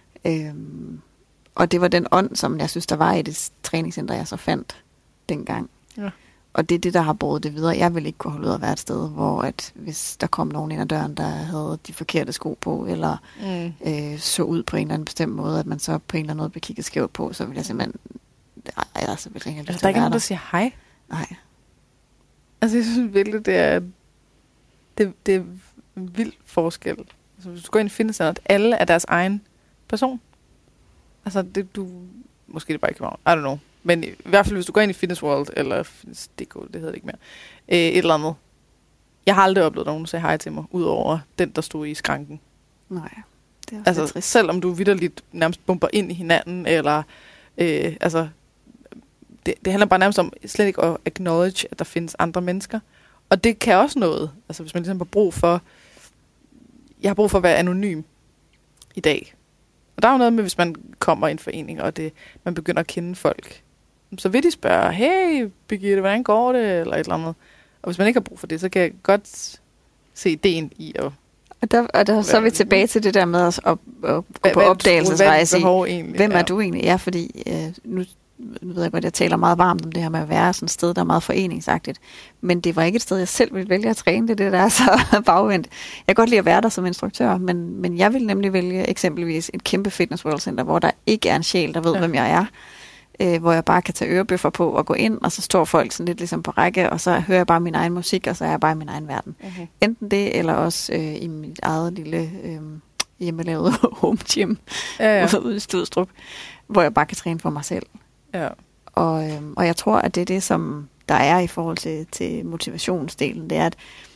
Og det var den ånd, som jeg synes, der var i det træningscenter, jeg så fandt dengang. Ja. Og det er det, der har båret det videre. Jeg vil ikke kunne holde ud at være et sted, hvor at hvis der kom nogen ind ad døren, der havde de forkerte sko på, eller så ud på en eller anden bestemt måde, at man så på en eller anden måde blev kigget skævt på, så ville jeg simpelthen... Altså, vil jeg der er ikke nogen, der siger hej? Nej. Altså, jeg synes virkelig, det er en vild forskel. Altså, hvis du går ind i fitnesscenter, at alle er deres egen person. Altså, måske det er bare ikke I don't know. Men i hvert fald, hvis du går ind i Fitness World, eller Fitness.dk, det hedder det ikke mere, et eller andet. Jeg har aldrig oplevet nogen, der sagde hej til mig, udover den, der stod i skranken. Nej, det er også altså, selvom du vitterligt nærmest bumper ind i hinanden, eller det handler bare nærmest om slet ikke at acknowledge, at der findes andre mennesker. Og det kan også noget. Altså, hvis man ligesom har brug for... Jeg har brug for at være anonym i dag. Og der er jo noget med, hvis man kommer i en forening, og man begynder at kende folk. Så vil de spørge, hey Birgitte, hvordan går det? Eller et eller andet. Og hvis man ikke har brug for det, så kan jeg godt se ideen i at... Og der så er vi tilbage til det der med at gå på opdagelsesrejse. Hvem er du egentlig? Ja, fordi nu ved jeg godt, jeg taler meget varmt om det her med at være sådan et sted, der er meget foreningsagtigt. Men det var ikke et sted, jeg selv ville vælge at træne. Det der er så bagvendt. Jeg kan godt lide at være der som instruktør, men jeg vil nemlig vælge eksempelvis et kæmpe Fitness World Center, hvor der ikke er en sjæl, der ved, hvem jeg er. Hvor jeg bare kan tage ørebøffer på og gå ind, og så står folk sådan lidt ligesom på række, og så hører jeg bare min egen musik, og så er jeg bare i min egen verden. Enten det, eller også i mit eget lille hjemmelavede home gym ude i Studstrup, hvor jeg bare kan træne for mig selv. Ja. Og jeg tror, at det er det, som der er i forhold til motivationsdelen, det er, at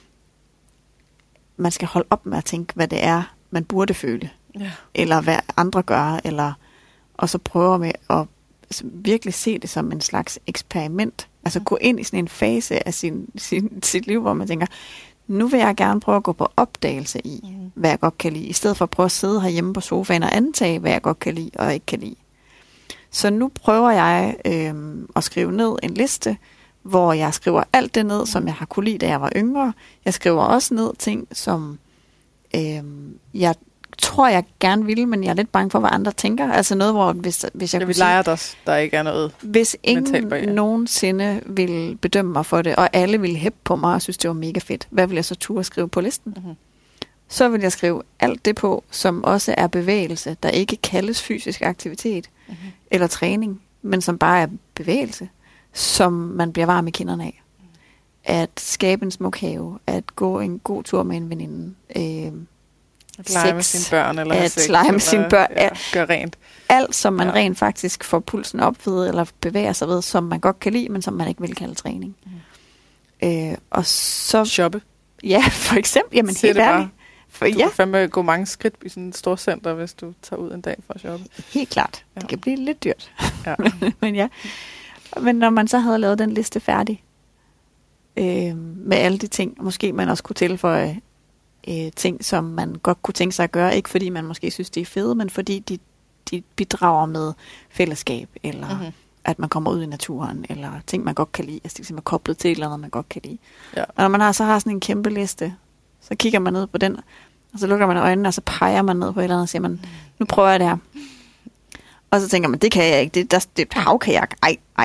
man skal holde op med at tænke, hvad det er, man burde føle. Ja. Eller hvad andre gør, og så prøve med at virkelig se det som en slags eksperiment. Altså gå ind i sådan en fase af sit liv, hvor man tænker, nu vil jeg gerne prøve at gå på opdagelse i, hvad jeg godt kan lide, i stedet for at prøve at sidde herhjemme på sofaen og antage, hvad jeg godt kan lide og ikke kan lide. Så nu prøver jeg at skrive ned en liste, hvor jeg skriver alt det ned, som jeg har kunne lide, da jeg var yngre. Jeg skriver også ned ting, som jeg tror, jeg gerne ville, men jeg er lidt bange for, hvad andre tænker. Altså noget, hvor hvis jeg vi leger der ikke er noget. Hvis ingen nogensinde ville bedømme mig for det, og alle ville hæppe på mig og synes, det var mega fedt, hvad vil jeg så turde skrive på listen? Mm-hmm. Så vil jeg skrive alt det på, som også er bevægelse, der ikke kaldes fysisk aktivitet eller træning, men som bare er bevægelse, som man bliver varm i kinderne af. At skabe en smuk have, at gå en god tur med en veninde, at lege med sine børn, eller at lege med sine børn, gøre rent. Alt, som man rent faktisk får pulsen op ved, eller bevæger sig ved, som man godt kan lide, men som man ikke vil kalde træning. Og så... Shoppe. Ja, for eksempel. Jamen, helt ærligt. Du kan fandme gå mange skridt i sådan et stort center, hvis du tager ud en dag for at shoppe. Helt klart. Det kan blive lidt dyrt. Ja. Men når man så havde lavet den liste færdig, med alle de ting, måske man også kunne tilføje ting, som man godt kunne tænke sig at gøre, ikke fordi man måske synes, de er fede, men fordi de bidrager med fællesskab, eller at man kommer ud i naturen, eller ting, man godt kan lide, altså det er koblet til et eller andet, man godt kan lide. Ja. Og når man har sådan en kæmpe liste, så kigger man ned på den, og så lukker man øjnene, og så peger man ned på et eller andet, og siger man, nu prøver jeg det her. Og så tænker man, det kan jeg ikke, det er havkajak, ej.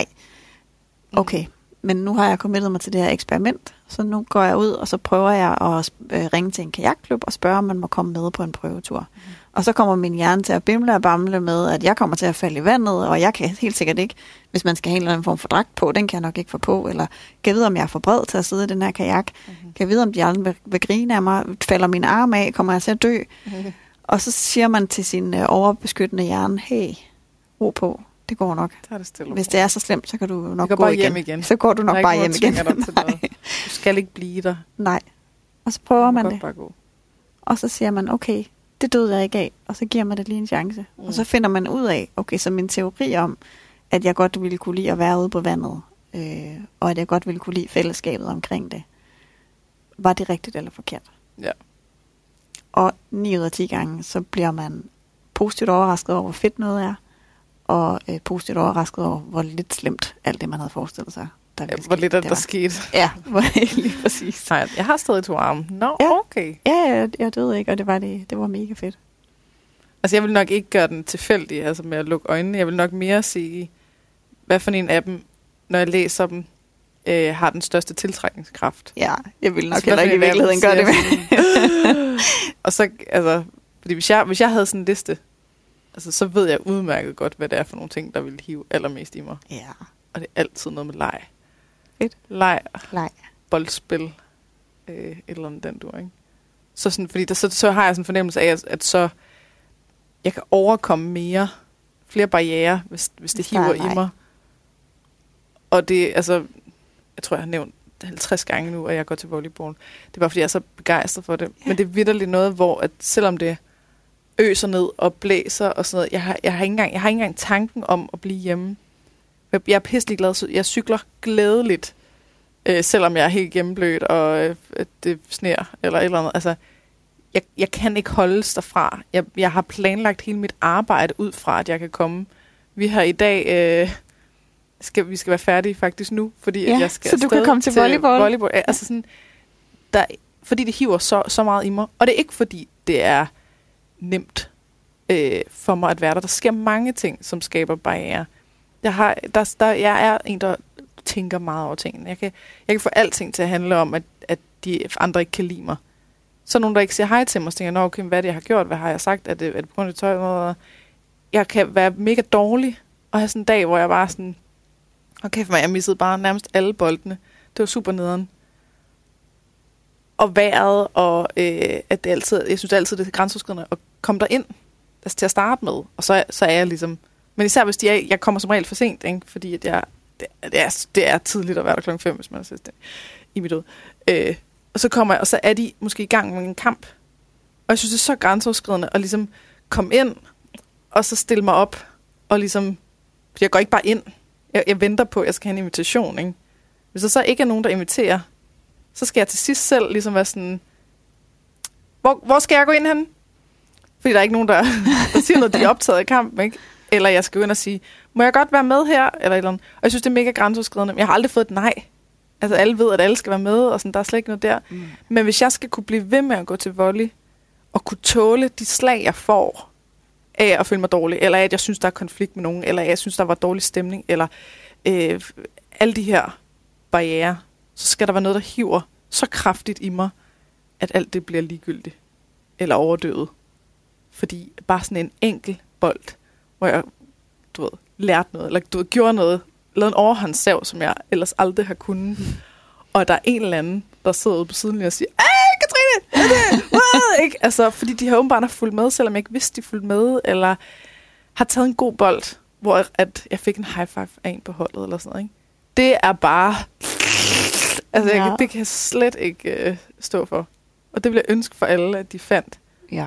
Okay, men nu har jeg committet mig til det her eksperiment, så nu går jeg ud, og så prøver jeg at ringe til en kajakklub og spørge, om man må komme med på en prøvetur. Og så kommer min hjerne til at bimle og bamle med, at jeg kommer til at falde i vandet, og jeg kan helt sikkert ikke, hvis man skal have en eller anden form for dragt på, den kan jeg nok ikke få på, eller kan jeg vide, om jeg er for bred til at sidde i den her kajak, kan jeg vide, om de aldrig vil grine af mig, falder min arm af, kommer jeg til at dø. Og så siger man til sin overbeskyttende hjerne, hey, ro på. Det går nok. Hvis det er så slemt, så kan du nok gå igen. Så går du nok bare hjem igen. Du skal ikke blive der. Nej. Og så prøver man det. Og så siger man, okay, det døde jeg ikke af. Og så giver man det lige en chance. Og så finder man ud af, okay, så min teori om, at jeg godt ville kunne lide at være ude på vandet, og at jeg godt ville kunne lide fællesskabet omkring det, var det rigtigt eller forkert? Ja. Og 9 ud af 10 gange, så bliver man positivt overrasket over, hvor fedt noget er, og positivt overrasket over, hvor lidt slemt alt det, man havde forestillet sig. Hvor lidt der skete. Ja, lige præcis. Nej, jeg har stadig 2 arme. Okay. Ja, jeg døde ikke, og det var mega fedt. Altså, jeg vil nok ikke gøre den tilfældig, altså med at lukke øjnene. Jeg vil nok mere sige, hvad for en af dem, når jeg læser dem, har den største tiltrækningskraft. Ja, jeg vil nok heller ikke i virkeligheden gøre det med. Og så, altså, fordi hvis jeg havde sådan en liste, altså, så ved jeg udmærket godt, hvad det er for nogle ting, der vil hive allermest i mig. Ja. Og det er altid noget med leg. Fedt. Leg. Boldspil. Et eller andet den du, ikke? Så sådan, fordi så har jeg sådan en fornemmelse af, at så jeg kan overkomme flere barrierer, hvis det hiver i mig. Og det, altså, jeg tror, jeg har nævnt 50 gange nu, at jeg går til volleyball. Det er bare, fordi jeg er så begejstret for det. Ja. Men det er vitterligt noget, hvor at selvom det øser ned og blæser og sådan noget, jeg har ikke engang tanken om at blive hjemme. Jeg er pisselig glad, så jeg cykler glædeligt, selvom jeg er helt gennemblødt, og det sner eller et eller andet. Altså, jeg kan ikke holdes derfra. Jeg har planlagt hele mit arbejde ud fra, at jeg kan komme. Vi har i dag... vi skal være færdige faktisk nu, fordi jeg skal så du kan komme til volleyball. Altså sådan, fordi det hiver så meget i mig. Og det er ikke fordi, det er nemt for mig at være der. Der sker mange ting, som skaber barrierer. Jeg er en, der tænker meget over tingene. Jeg kan få alting til at handle om, at de andre ikke kan lide mig. Så nogen, der ikke siger hej til mig, så tænker jeg, okay, hvad er det, jeg har gjort? Hvad har jeg sagt? Er det på grund af tøj? Jeg kan være mega dårlig og have sådan en dag, hvor jeg bare sådan, okay, for mig, jeg missede bare nærmest alle boldene. Det var super nederen. Og vejret, og at det altid, jeg synes altid, det er grænseoverskridende at komme derind, altså til at starte med. Og så er jeg ligesom, men især hvis jeg kommer som regel for sent, ikke? Fordi at det er tidligt at være der klokken 5, hvis man har set det i mit ud. Og så kommer jeg, og så er de måske i gang med en kamp. Og jeg synes, det er så grænseoverskridende at ligesom komme ind, og så stille mig op, og ligesom, for jeg går ikke bare ind. Jeg venter på, at jeg skal have en invitation, ikke? Hvis der så ikke er nogen, der inviterer, så skal jeg til sidst selv ligesom være sådan, hvor skal jeg gå ind hen? Fordi der er ikke nogen, der siger noget, de er optaget i kampen, ikke? Eller jeg skal gå ind og sige, må jeg godt være med her? Eller et eller andet. Og jeg synes, det er mega grænseoverskridende. Jeg har aldrig fået et nej. Altså alle ved, at alle skal være med, og sådan, der er slet ikke noget der. Men hvis jeg skal kunne blive ved med at gå til volley, og kunne tåle de slag, jeg får, af at føle mig dårlig, eller af, at jeg synes, der er konflikt med nogen, eller af, at jeg synes, der var dårlig stemning, eller alle de her barrierer, så skal der være noget, der hiver så kraftigt i mig, at alt det bliver ligegyldigt, eller overdøvet. Fordi bare sådan en enkel bold, hvor jeg, lærte noget, eller gjorde noget, lavede en overhåndssav, som jeg ellers aldrig har kunnet. Og der er en eller anden, der sidder ude på siden og siger, Katrine! Ikke? Altså, fordi de har åbenbart fulgt med, selvom jeg ikke vidste, de fulgte med, eller har taget en god bold, hvor at jeg fik en high five af en på holdet, eller sådan noget. Ikke? Det er bare... Altså, det kan jeg slet ikke stå for. Og det vil jeg ønske for alle, at de fandt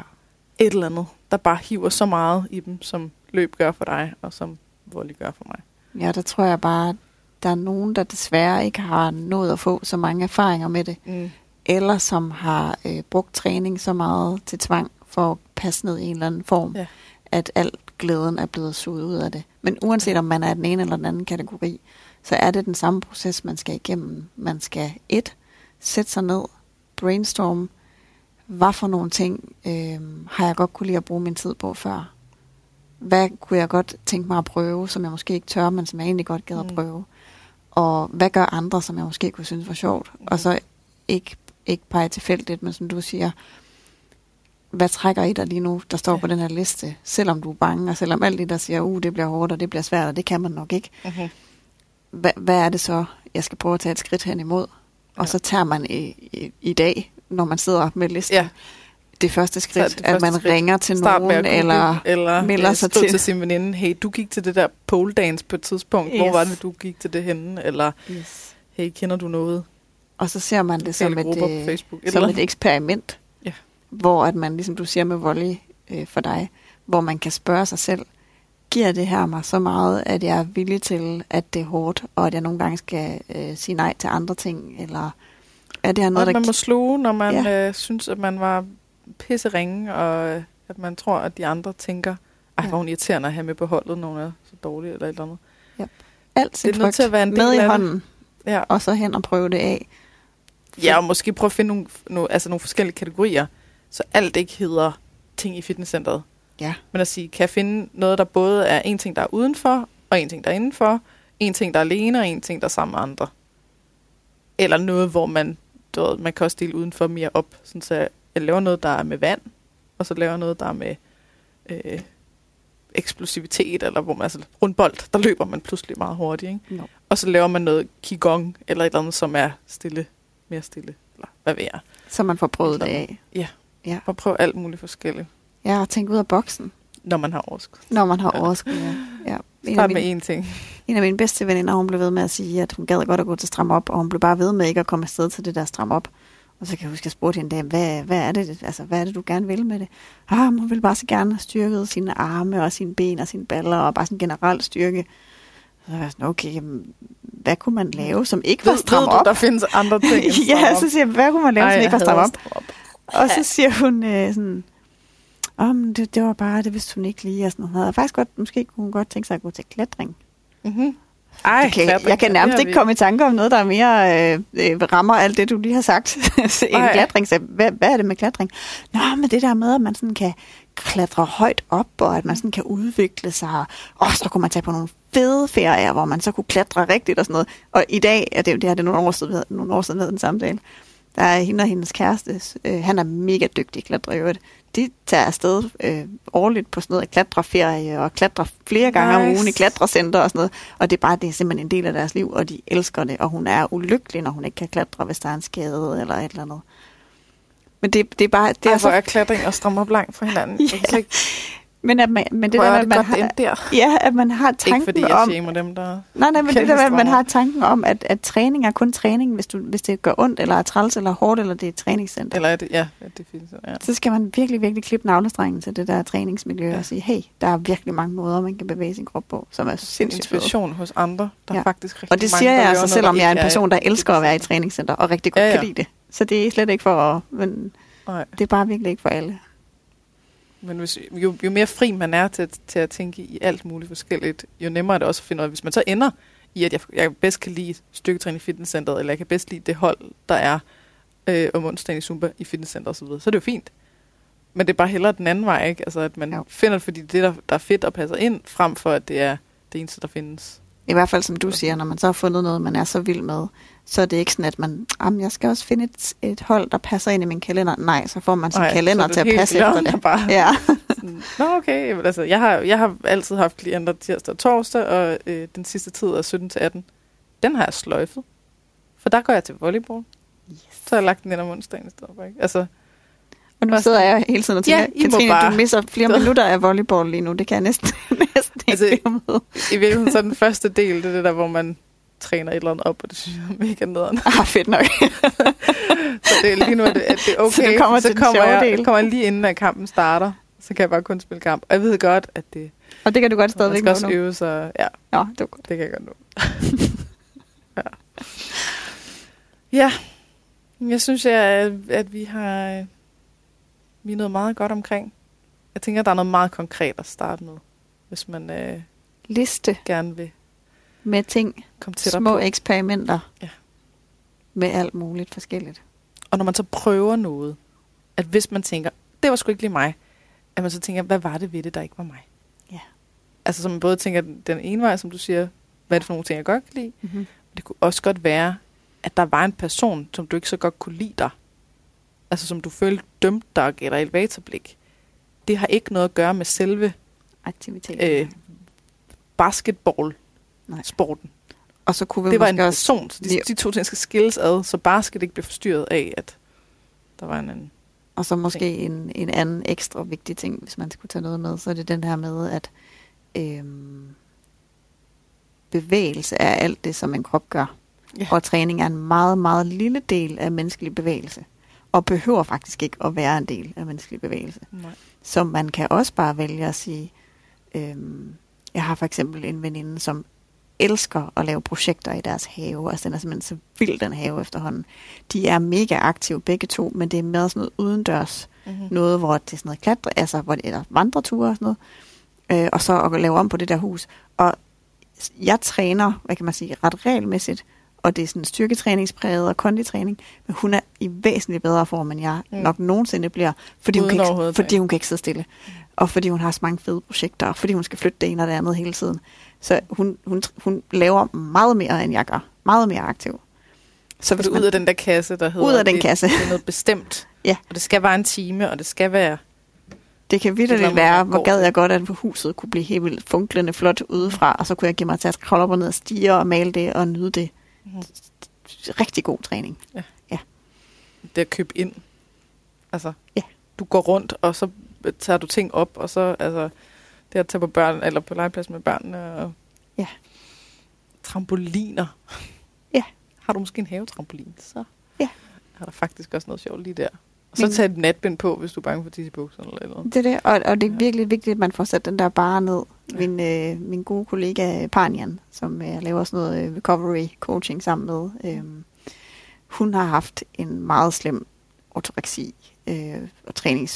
et eller andet, der bare hiver så meget i dem, som løb gør for dig, og som volley gør for mig. Ja, der tror jeg bare, der er nogen, der desværre ikke har nået at få så mange erfaringer med det, eller som har brugt træning så meget til tvang for at passe ned i en eller anden form, at al glæden er blevet suget ud af det. Men uanset om man er den ene eller den anden kategori, så er det den samme proces, man skal igennem. Man skal sætte sig ned, brainstorm, hvad for nogle ting har jeg godt kunne lide at bruge min tid på før? Hvad kunne jeg godt tænke mig at prøve, som jeg måske ikke tør, men som jeg egentlig godt gad at prøve? Og hvad gør andre, som jeg måske kunne synes var sjovt? Og så ikke pege tilfældigt, men som du siger, hvad trækker i dig lige nu, der står på den her liste? Selvom du er bange, og selvom alt det, der siger, det bliver hårdt, og det bliver svært, og det kan man nok ikke. Hvad er det så, jeg skal prøve at tage et skridt hen imod? Og så tager man i dag, når man sidder med listen, det første skridt, at man ringer til nogen, eller melder sig til sin veninde, hey, du gik til det der pole dance på et tidspunkt, hvor var det, du gik til det henne? Eller, hey, kender du noget? Og så ser man det som et eksperiment, hvor at man, ligesom du siger med volley for dig, hvor man kan spørge sig selv, giver det her mig så meget, at jeg er villig til, at det er hårdt, og at jeg nogle gange skal sige nej til andre ting, eller er det her noget, man må sluge, når man synes, at man var pisseringe, og at man tror, at de andre tænker, hvor hun irriterende at have med på holdet, når hun er så dårlig, eller et eller andet. Ja. Alt sin frygt til at være en del med i hånden, og så hen og prøve det af. Ja, og måske prøve at finde nogle forskellige kategorier, så alt ikke hedder ting i fitnesscenteret. Ja. Men at sige, kan jeg finde noget, der både er en ting, der er udenfor, og en ting, der er indenfor, en ting, der er alene, og en ting, der er sammen med andre. Eller noget, hvor man kan også dele udenfor mere op, sådan så jeg laver noget, der er med vand, og så laver noget, der er med eksplosivitet, eller hvor man, altså rundbold, der løber man pludselig meget hurtigt, ikke? No. Og så laver man noget qigong, eller et eller andet, som er stille, mere stille, eller hvad ved jeg. Så man får prøvet det af. Ja, og prøve alt muligt forskelligt. Ja, og tænke ud af boksen. Når man har overskud. Når man har overskud, ja. Start med én ting. En af mine bedste veninder, hun blev ved med at sige, at hun gad godt at gå til stram op, og hun blev bare ved med ikke at komme afsted til det der stram op. Og så kan jeg huske, at jeg spurgte hende, hvad er det? Altså, hvad er det, du gerne vil med det? Hun ville bare så gerne have styrket sine arme og sine ben og sine baller, og bare sådan generelt styrke. Så var jeg sådan, okay, jamen, hvad kunne man lave, som ikke var stram op? Der findes andre ting end stram op. Så siger jeg, hvad kunne man lave, som ikke var stram op? Og så siger hun sådan, det var bare, det vidste hun ikke lige, og sådan noget. Og faktisk måske kunne hun godt tænke sig at gå til klatring. Mhm. Jeg kan nærmest ikke komme i tanke om noget, der er mere rammer alt det, du lige har sagt. En klatring. Så hvad er det med klatring? Nå, men det der med, at man sådan kan klatre højt op, og at man sådan kan udvikle sig. Og så kunne man tage på nogle fede ferier, hvor man så kunne klatre rigtigt og sådan noget. Og i dag, det er nogle år siden ved den samtale, der er hende og hendes kæreste, han er mega dygtig klatrer i øvrigt. De tager afsted årligt på sådan noget klatreferie og klatrer flere gange om ugen i klatrecenter og sådan noget. Og det er simpelthen en del af deres liv, og de elsker det. Og hun er ulykkelig, når hun ikke kan klatre, hvis der er en skade eller et eller andet. Men det er bare... Hvor er klatring og strammer op langt fra hinanden. Men det der, at man har, at man har tanken om... Ikke fordi jeg shamer dem, der... Nej, men det der, at man har tanken om, at træning er kun træning, hvis det gør ondt, eller er træls, eller hårdt, eller det er et træningscenter. Eller det, ja, det er fint. Ja. Så skal man virkelig, virkelig klippe navlestrengen til det der træningsmiljø, og sige, hey, der er virkelig mange måder, man kan bevæge sin krop på, som er sindssygt inspiration hos andre, der er faktisk rigtig mange, og det siger jeg altså, selvom jeg er en person, der elsker at være i træningscenter, og rigtig godt kan lide det. Så det er slet ikke for... Men det er bare virkelig ikke for alle. Men jo mere fri man er til at tænke i alt muligt forskelligt, jo nemmere er det også at finde ud af, hvis man så ender i, at jeg bedst kan lide styrketræning i fitnesscenteret, eller jeg kan bedst lide det hold, der er om onsdagen i Zumba i fitnesscenteret osv., så er det jo fint. Men det er bare hellere den anden vej, ikke? Altså, at man finder det, fordi det, der er fedt og passer ind, frem for at det er det eneste, der findes. I hvert fald, som du siger, når man så har fundet noget, man er så vild med, så er det ikke sådan, at man, jeg skal også finde et hold, der passer ind i min kalender. Nej, så får man sin kalender til at passe efter det. Bare. Ja. Nå, okay. Men altså, jeg har altid haft klienter tirsdag og torsdag, og den sidste tid er 17-18. Den har jeg sløjfet. For der går jeg til volleyball. Yes. Så har jeg lagt den ind om onsdagen i stedet for, ikke? Altså, og nu sidder jeg hele tiden og tænker, Katrine, du misser flere minutter af volleyball lige nu. Det kan jeg næsten ikke med. I virkeligheden så er den første del, det der, hvor man træner et eller andet op, og det synes jeg er mega nederen. Fedt nok. Så det er lige nu, at det er okay. Så kommer jeg lige inden, at kampen starter. Så kan jeg bare kun spille kamp. Og jeg ved godt, at det... Og det kan du godt stadigvæk nu. Man skal også øve sig. Ja, det er godt. Det kan jeg godt nu. Ja. Jeg synes, at vi er noget meget godt omkring. Jeg tænker, at der er noget meget konkret at starte med, hvis man liste gerne vil med ting, små eksperimenter, med alt muligt forskelligt. Og når man så prøver noget, at hvis man tænker, det var sgu ikke lige mig, at man så tænker, hvad var det ved det, der ikke var mig? Ja. Altså, så man både tænker den ene vej, som du siger, hvad er det for nogle ting, jeg godt kan lide? Mm-hmm. Det kunne også godt være, at der var en person, som du ikke så godt kunne lide dig. Altså, som du følte dømte dig og gav dig elevatorblik. Det har ikke noget at gøre med selve basketball-sporten. Og så kunne vi det var en person, så de to ting skal skilles ad, så basket ikke bliver forstyrret af, at der var en anden. Og så måske en anden ekstra vigtig ting, hvis man skulle tage noget med, så er det den her med, at bevægelse er alt det, som en krop gør. Ja. Og træning er en meget, meget lille del af menneskelig bevægelse. Og behøver faktisk ikke at være en del af menneskelig bevægelse. Nej. Så man kan også bare vælge at sige, jeg har for eksempel en veninde, som elsker at lave projekter i deres have. Altså den er simpelthen så vild, den have efterhånden. De er mega aktive begge to, men det er mere sådan noget udendørs. Mm-hmm. Noget, hvor det er sådan noget klatre, altså hvor det er vandreture og sådan noget. Og så at lave om på det der hus. Og jeg træner, hvad kan man sige, ret regelmæssigt. Og det er sådan styrketræningspræget og konditræning. Men hun er i væsentligt bedre form, end jeg nok nogensinde bliver. Fordi hun kan ikke sidde stille. Og fordi hun har så mange fede projekter. Og fordi hun skal flytte det ene og det andet hele tiden. Så hun laver meget mere, end jeg gør. Meget mere aktiv. Så hvis ud af den der kasse, der hedder... Ud af den kasse. Det er noget bestemt. Ja. Og det skal være en time, og det skal være... Det kan vitterligt være, hvor gad jeg godt, at huset kunne blive helt vildt funklende flot udefra. Og så kunne jeg give mig til at kravle op og ned og stige og male det og nyde det. Rigtig god træning. Ja. Det at købe ind. Altså, du går rundt, og så tager du ting op, og så altså, det at tage på børn, eller på legeplads med børnene, og trampoliner. Ja. Har du måske en havetrampolin, så er der faktisk også noget sjovt lige der. Og så tag et natbind på, hvis du er bange for tisse i bukserne eller noget. Det er det, og det er virkelig vigtigt, at man får sat den der bare ned. Min gode kollega Panian, som jeg laver sådan noget recovery coaching sammen med, hun har haft en meget slem ortoreksi og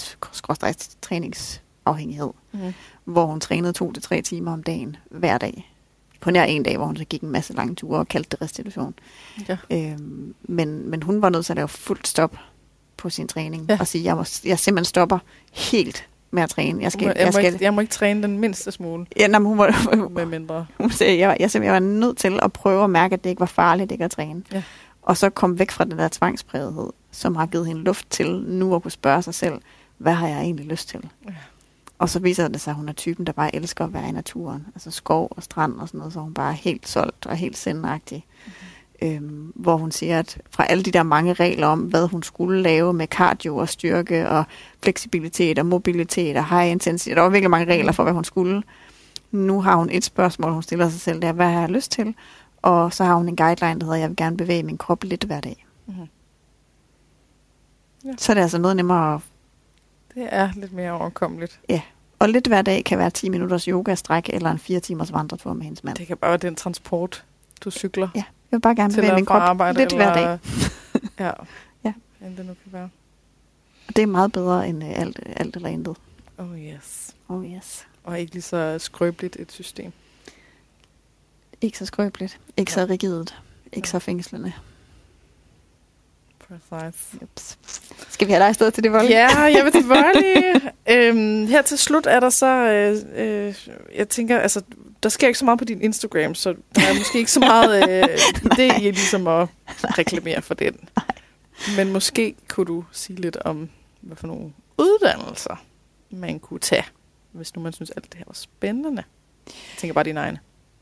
træningsafhængighed, hvor hun trænede 2 til 3 timer om dagen hver dag. På nær en dag, hvor hun så gik en masse lange ture og kaldte det restitution. Ja. Men hun var nødt til at lave fuldt stop på sin træning og sige, jeg simpelthen stopper helt med at træne. Jeg må ikke træne den mindste smule. Ja, hun var med mindre. Hun sagde, jeg var nødt til at prøve at mærke, at det ikke var farligt ikke at træne. Ja. Og så kom væk fra den der tvangsprægethed, som har givet hende luft til nu at kunne spørge sig selv, hvad har jeg egentlig lyst til? Ja. Og så viser det sig, at hun er typen, der bare elsker at være i naturen. Altså skov og strand og sådan noget, så hun bare er helt solgt og helt sindagtig. hvor hun siger, at fra alle de der mange regler om, hvad hun skulle lave med cardio og styrke og fleksibilitet og mobilitet og high intensity, der var virkelig mange regler for, hvad hun skulle. Nu har hun et spørgsmål, hun stiller sig selv, det er, hvad har jeg lyst til? Og så har hun en guideline, der hedder, jeg vil gerne bevæge min krop lidt hver dag. Mm-hmm. Ja. Så er det altså noget nemmere. Det er lidt mere overkommeligt. Ja, og lidt hver dag kan være 10 minutters yoga-stræk eller en 4 timers vandretur med hendes mand. Det kan bare være den transport, du cykler. Ja, jeg vil bare gerne bevæge min krop arbejde, lidt hver dag. Ja, ja, end det nu kan være. Og det er meget bedre end alt eller intet. Oh yes. Oh yes. Og ikke lige så skrøbeligt et system. Ikke så skrøbeligt, ikke så rigidt, ikke så fængslende. Præcis. Ups. Skal vi have dig afsted til det vold? Ja, jeg vil til volley. Her til slut er der så, jeg tænker, altså, der sker ikke så meget på din Instagram, så der er måske ikke så meget idé i ligesom at reklamere for den. Men måske kunne du sige lidt om, hvad for nogle uddannelser man kunne tage, hvis nu man synes, alt det her var spændende. Jeg tænker bare dine egne.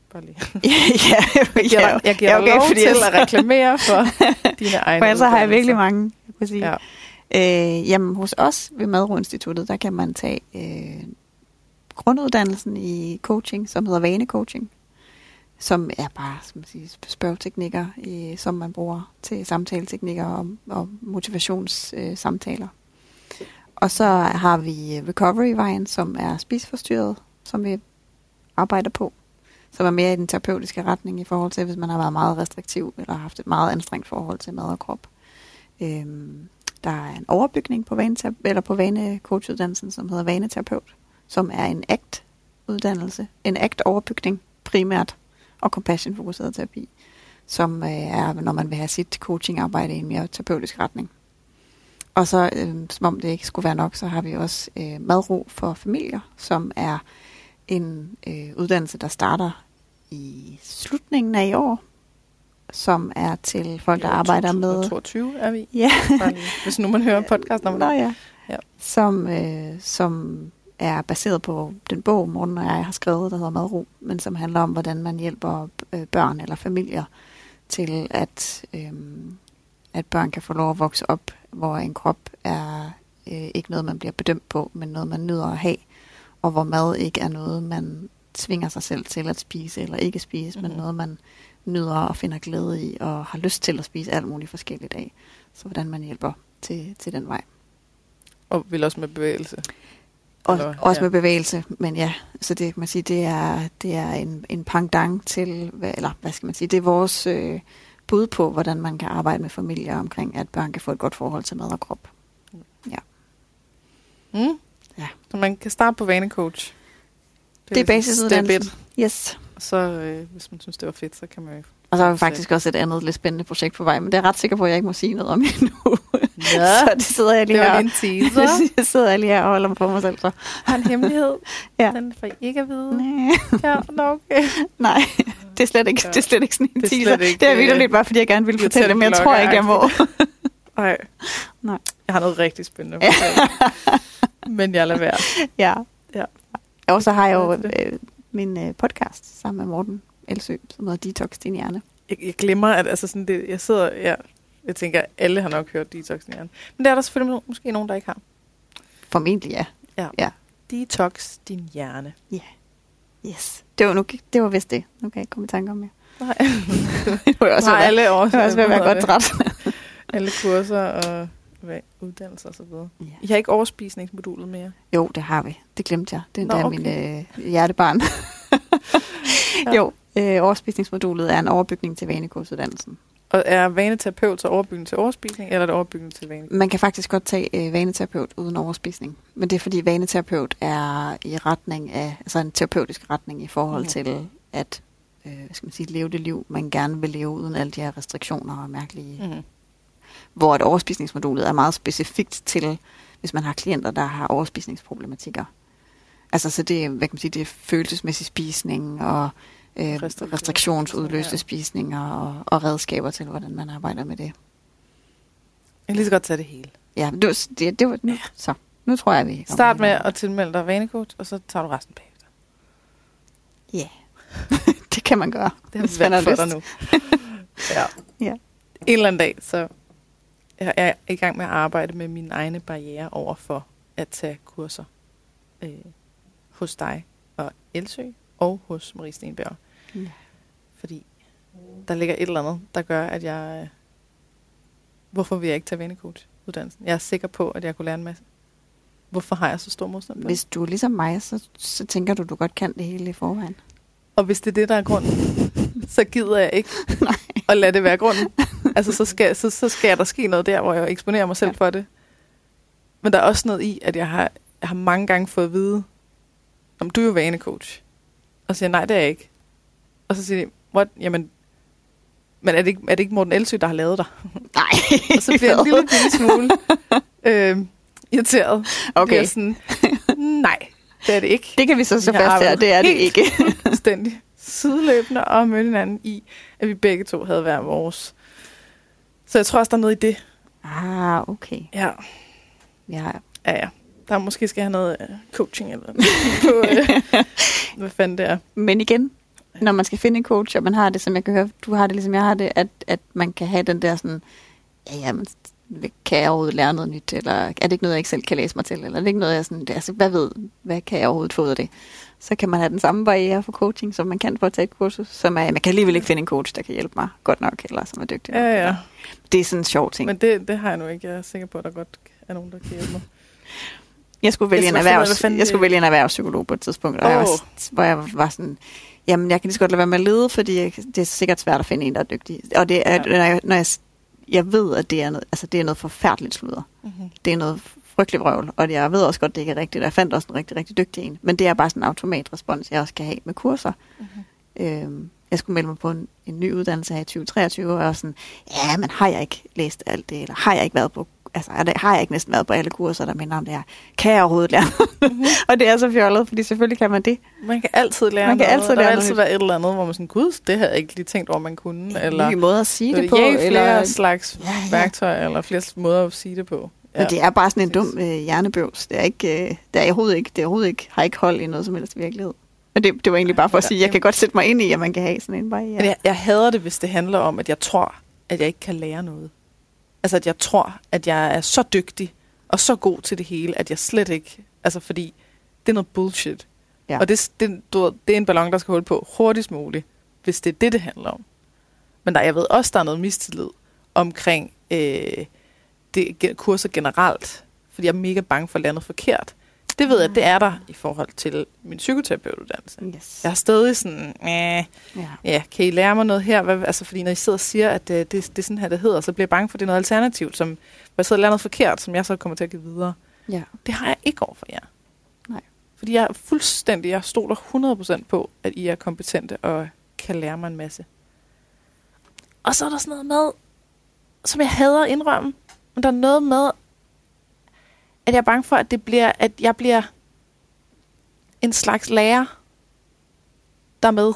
Jeg giver dig lov til at reklamere for dine egne. For så har jeg virkelig mange, jeg kunne sige. Ja. Jamen, hos os ved Madro Instituttet, der kan man tage grunduddannelsen i coaching, som hedder vanecoaching, som er bare spørgeteknikker, som man bruger til samtaleteknikker og motivationssamtaler. Og så har vi recovery-vejen, som er spiseforstyrret, som vi arbejder på, som er mere i den terapeutiske retning i forhold til, hvis man har været meget restriktiv eller haft et meget anstrengt forhold til mad og krop. Der er en overbygning på vanecoachuddannelsen, som hedder vaneterapeut, som er en ACT-uddannelse, en ACT-overbygning primært, og compassion-fokuseret terapi, som er, når man vil have sit coachingarbejde i en mere terapeutisk retning. Og så, som om det ikke skulle være nok, så har vi også Madro for familier, som er en uddannelse, der starter i slutningen af i år, som er til folk, der arbejder med... 2022 er vi. Ja. Hvis nu man hører podcasten om det. Nå ja. Som er baseret på den bog, Morten og jeg har skrevet, der hedder Madro, men som handler om, hvordan man hjælper børn eller familier til, at børn kan få lov at vokse op, hvor en krop er ikke noget, man bliver bedømt på, men noget, man nyder at have, og hvor mad ikke er noget, man tvinger sig selv til at spise eller ikke spise, men noget, man nyder og finder glæde i, og har lyst til at spise alt muligt forskelligt af. Så hvordan man hjælper til den vej. Og vil også med bevægelse? Også med bevægelse, men ja, så det kan man sige, det er en pendant til, eller hvad skal man sige, det er vores bud på, hvordan man kan arbejde med familier omkring, at børn kan få et godt forhold til mad og krop. Ja. Ja. Så man kan starte på vanecoach. Det er basisuddannelsen. Yes. Og så, hvis man synes, det var fedt, så kan man jo... Og så har vi faktisk også et andet lidt spændende projekt på vej, men det er jeg ret sikker på, at jeg ikke må sige noget om endnu. Ja, så det sidder jeg lige her. Det var en teaser. Det sidder jeg lige her og holder mig på mig selv. Så. Har en hemmelighed? Ja. Den får I ikke at vide? Nej. Ja, okay. Nej, det er slet ikke, det er slet ikke sådan en teaser. Det er virkelig bare, fordi jeg gerne vil fortælle det, men jeg tror ikke, jeg må. Nej. Jeg har noget rigtig spændende på men jeg lader være. Ja. Og så har jeg jo min podcast sammen med Morten Elsø, som hedder Detox din hjerne. Jeg glemmer, at altså sådan det, jeg tænker, at alle har nok hørt Detox din hjerne. Men der er der selvfølgelig måske nogen, der ikke har. Formentlig ja. Detox din hjerne. Ja. Yes. Det var vist det. Nu kan jeg ikke komme i tanke om mere. Nej. Det var også alle år. Det var også ved at være godt træt. Alle kurser og uddannelser og så videre. Ja. I har ikke overspisningsmodulet mere? Jo, det har vi. Det glemte jeg. Det er min hjertebarn. Jo, overspisningsmodulet er en overbygning til vanekursuddannelsen. Og er vaneterapeut så overbygning til overspisning, eller er det overbygning til vanekursus? Man kan faktisk godt tage vaneterapeut uden overspisning. Men det er fordi vaneterapeut er i retning af, altså en terapeutisk retning i forhold til at leve det liv, man gerne vil leve uden alle de her restriktioner og mærkelige... Hvor et overspisningsmodulet er meget specifikt til, hvis man har klienter, der har overspisningsproblematikker. Altså så det, hvad kan man sige, det er følelsesmæssig spisning og restriktionsudløste spisninger og redskaber til, hvordan man arbejder med det. Jeg kan lige så godt tage det hele. Ja, det var nu. Så nu tror jeg, vi start med at tilmelde dig vanecoach, og så tager du resten bagefter. Ja, det kan man gøre. Det har vi valgt for dig nu. Ja. Ja. En eller anden dag, så jeg er i gang med at arbejde med mine egne barrierer over for at tage kurser hos dig og Elsø og hos Marie Stenberg. Ja. Fordi der ligger et eller andet, der gør, at jeg... Hvorfor vil jeg ikke tage vanecoach-uddannelsen? Jeg er sikker på, at jeg kunne lære en masse. Hvorfor har jeg så stor modstand på det? Hvis du er ligesom mig, så tænker du godt kan det hele i forvejen. Og hvis det er det, der er grunden, så gider jeg ikke at lade det være grunden. Altså, så skal der ske noget der, hvor jeg eksponerer mig selv for det. Men der er også noget i, at jeg har mange gange fået at vide, om du er jo vanecoach. Og så siger nej, det er jeg ikke. Og så siger de, what? Jamen, men er det ikke Morten Elsø, der har lavet dig? Nej. Og så bliver jeg en lille smule irriteret. Okay. Det er sådan, nej, det er det ikke. Det kan vi så fast her, det er det ikke. Fuldstændig sideløbende og mødte hinanden i, at vi begge to havde hver vores. Så jeg tror også, der er noget i det. Okay. Ja. Ja. Der måske skal have noget coaching eller noget på, hvad fanden det er. Men igen, når man skal finde en coach, og man har det, som jeg kan høre, du har det, ligesom jeg har det, at man kan have den der sådan, men kan jeg overhovedet lære noget nyt, eller er det ikke noget, jeg ikke selv kan læse mig til, eller er det ikke noget, jeg sådan, altså, hvad kan jeg overhovedet få ud af det? Så kan man have den samme barriere for coaching, som man kan for at tage et kursus, som er, man kan alligevel ikke finde en coach, der kan hjælpe mig godt nok, eller som er dygtig nok. Ja. Det er sådan en sjov ting. Men det har jeg nu ikke. Jeg er sikker på, at der godt er nogen, der kan hjælpe mig. Jeg skulle vælge en erhvervspsykolog på et tidspunkt, hvor jeg var sådan, jamen jeg kan lige så godt lade være med at lede, fordi det er sikkert svært at finde en, der er dygtig. Og det er, når jeg ved, at det er noget, altså det er noget forfærdeligt sludder. Mm-hmm. Det er noget frygteligt vrøvl, og jeg ved også godt, at det ikke er rigtigt. Jeg fandt også en rigtig, rigtig dygtig en. Men det er bare sådan en automatrespons, jeg også kan have med kurser. Mm-hmm. Jeg skulle melde mig på en ny uddannelse her i 2023, og jeg var sådan, men har jeg ikke læst alt det, eller har jeg ikke været på, altså har jeg ikke næsten været på alle kurser, der minder om det her. Kan jeg overhovedet lære noget? Og det er så fjollet, fordi selvfølgelig kan man det. Man kan altid lære noget. Der vil altid være et eller andet, hvor man sådan, gud, det havde jeg ikke lige tænkt over, man kunne. Eller nye måder at sige det på. Flere slags værktøjer, eller flere måder at sige det på. Ja. Men det er bare sådan en dum hjernebøvs. Det er overhovedet ikke, har ikke hold i noget som helst virkelighed. Men det var egentlig bare for at sige, at jeg kan godt sætte mig ind i, at man kan have sådan en barriere. Men jeg hader det, hvis det handler om, at jeg tror, at jeg ikke kan lære noget. Altså, at jeg tror, at jeg er så dygtig og så god til det hele, at jeg slet ikke... Altså, fordi det er noget bullshit. Ja. Og det er en ballon, der skal holde på hurtigst muligt, hvis det er det handler om. Men jeg ved også, der er noget mistillid omkring kurser generelt, fordi jeg er mega bange for at lære noget forkert. Det ved jeg, det er der i forhold til min psykoterapeutuddannelse. Yes. Jeg er stadig sådan, kan I lære mig noget her? Altså, fordi når I sidder og siger, at det er sådan her, det hedder, så bliver jeg bange for, at det er noget alternativt, hvor jeg sidder og lærer noget forkert, som jeg så kommer til at give videre. Ja. Det har jeg ikke over for jer. Nej. Fordi jeg stoler 100% på, at I er kompetente og kan lære mig en masse. Og så er der sådan noget med, som jeg hader at indrømme, men der er noget med, at jeg er bange for, at jeg bliver en slags lærer, der er med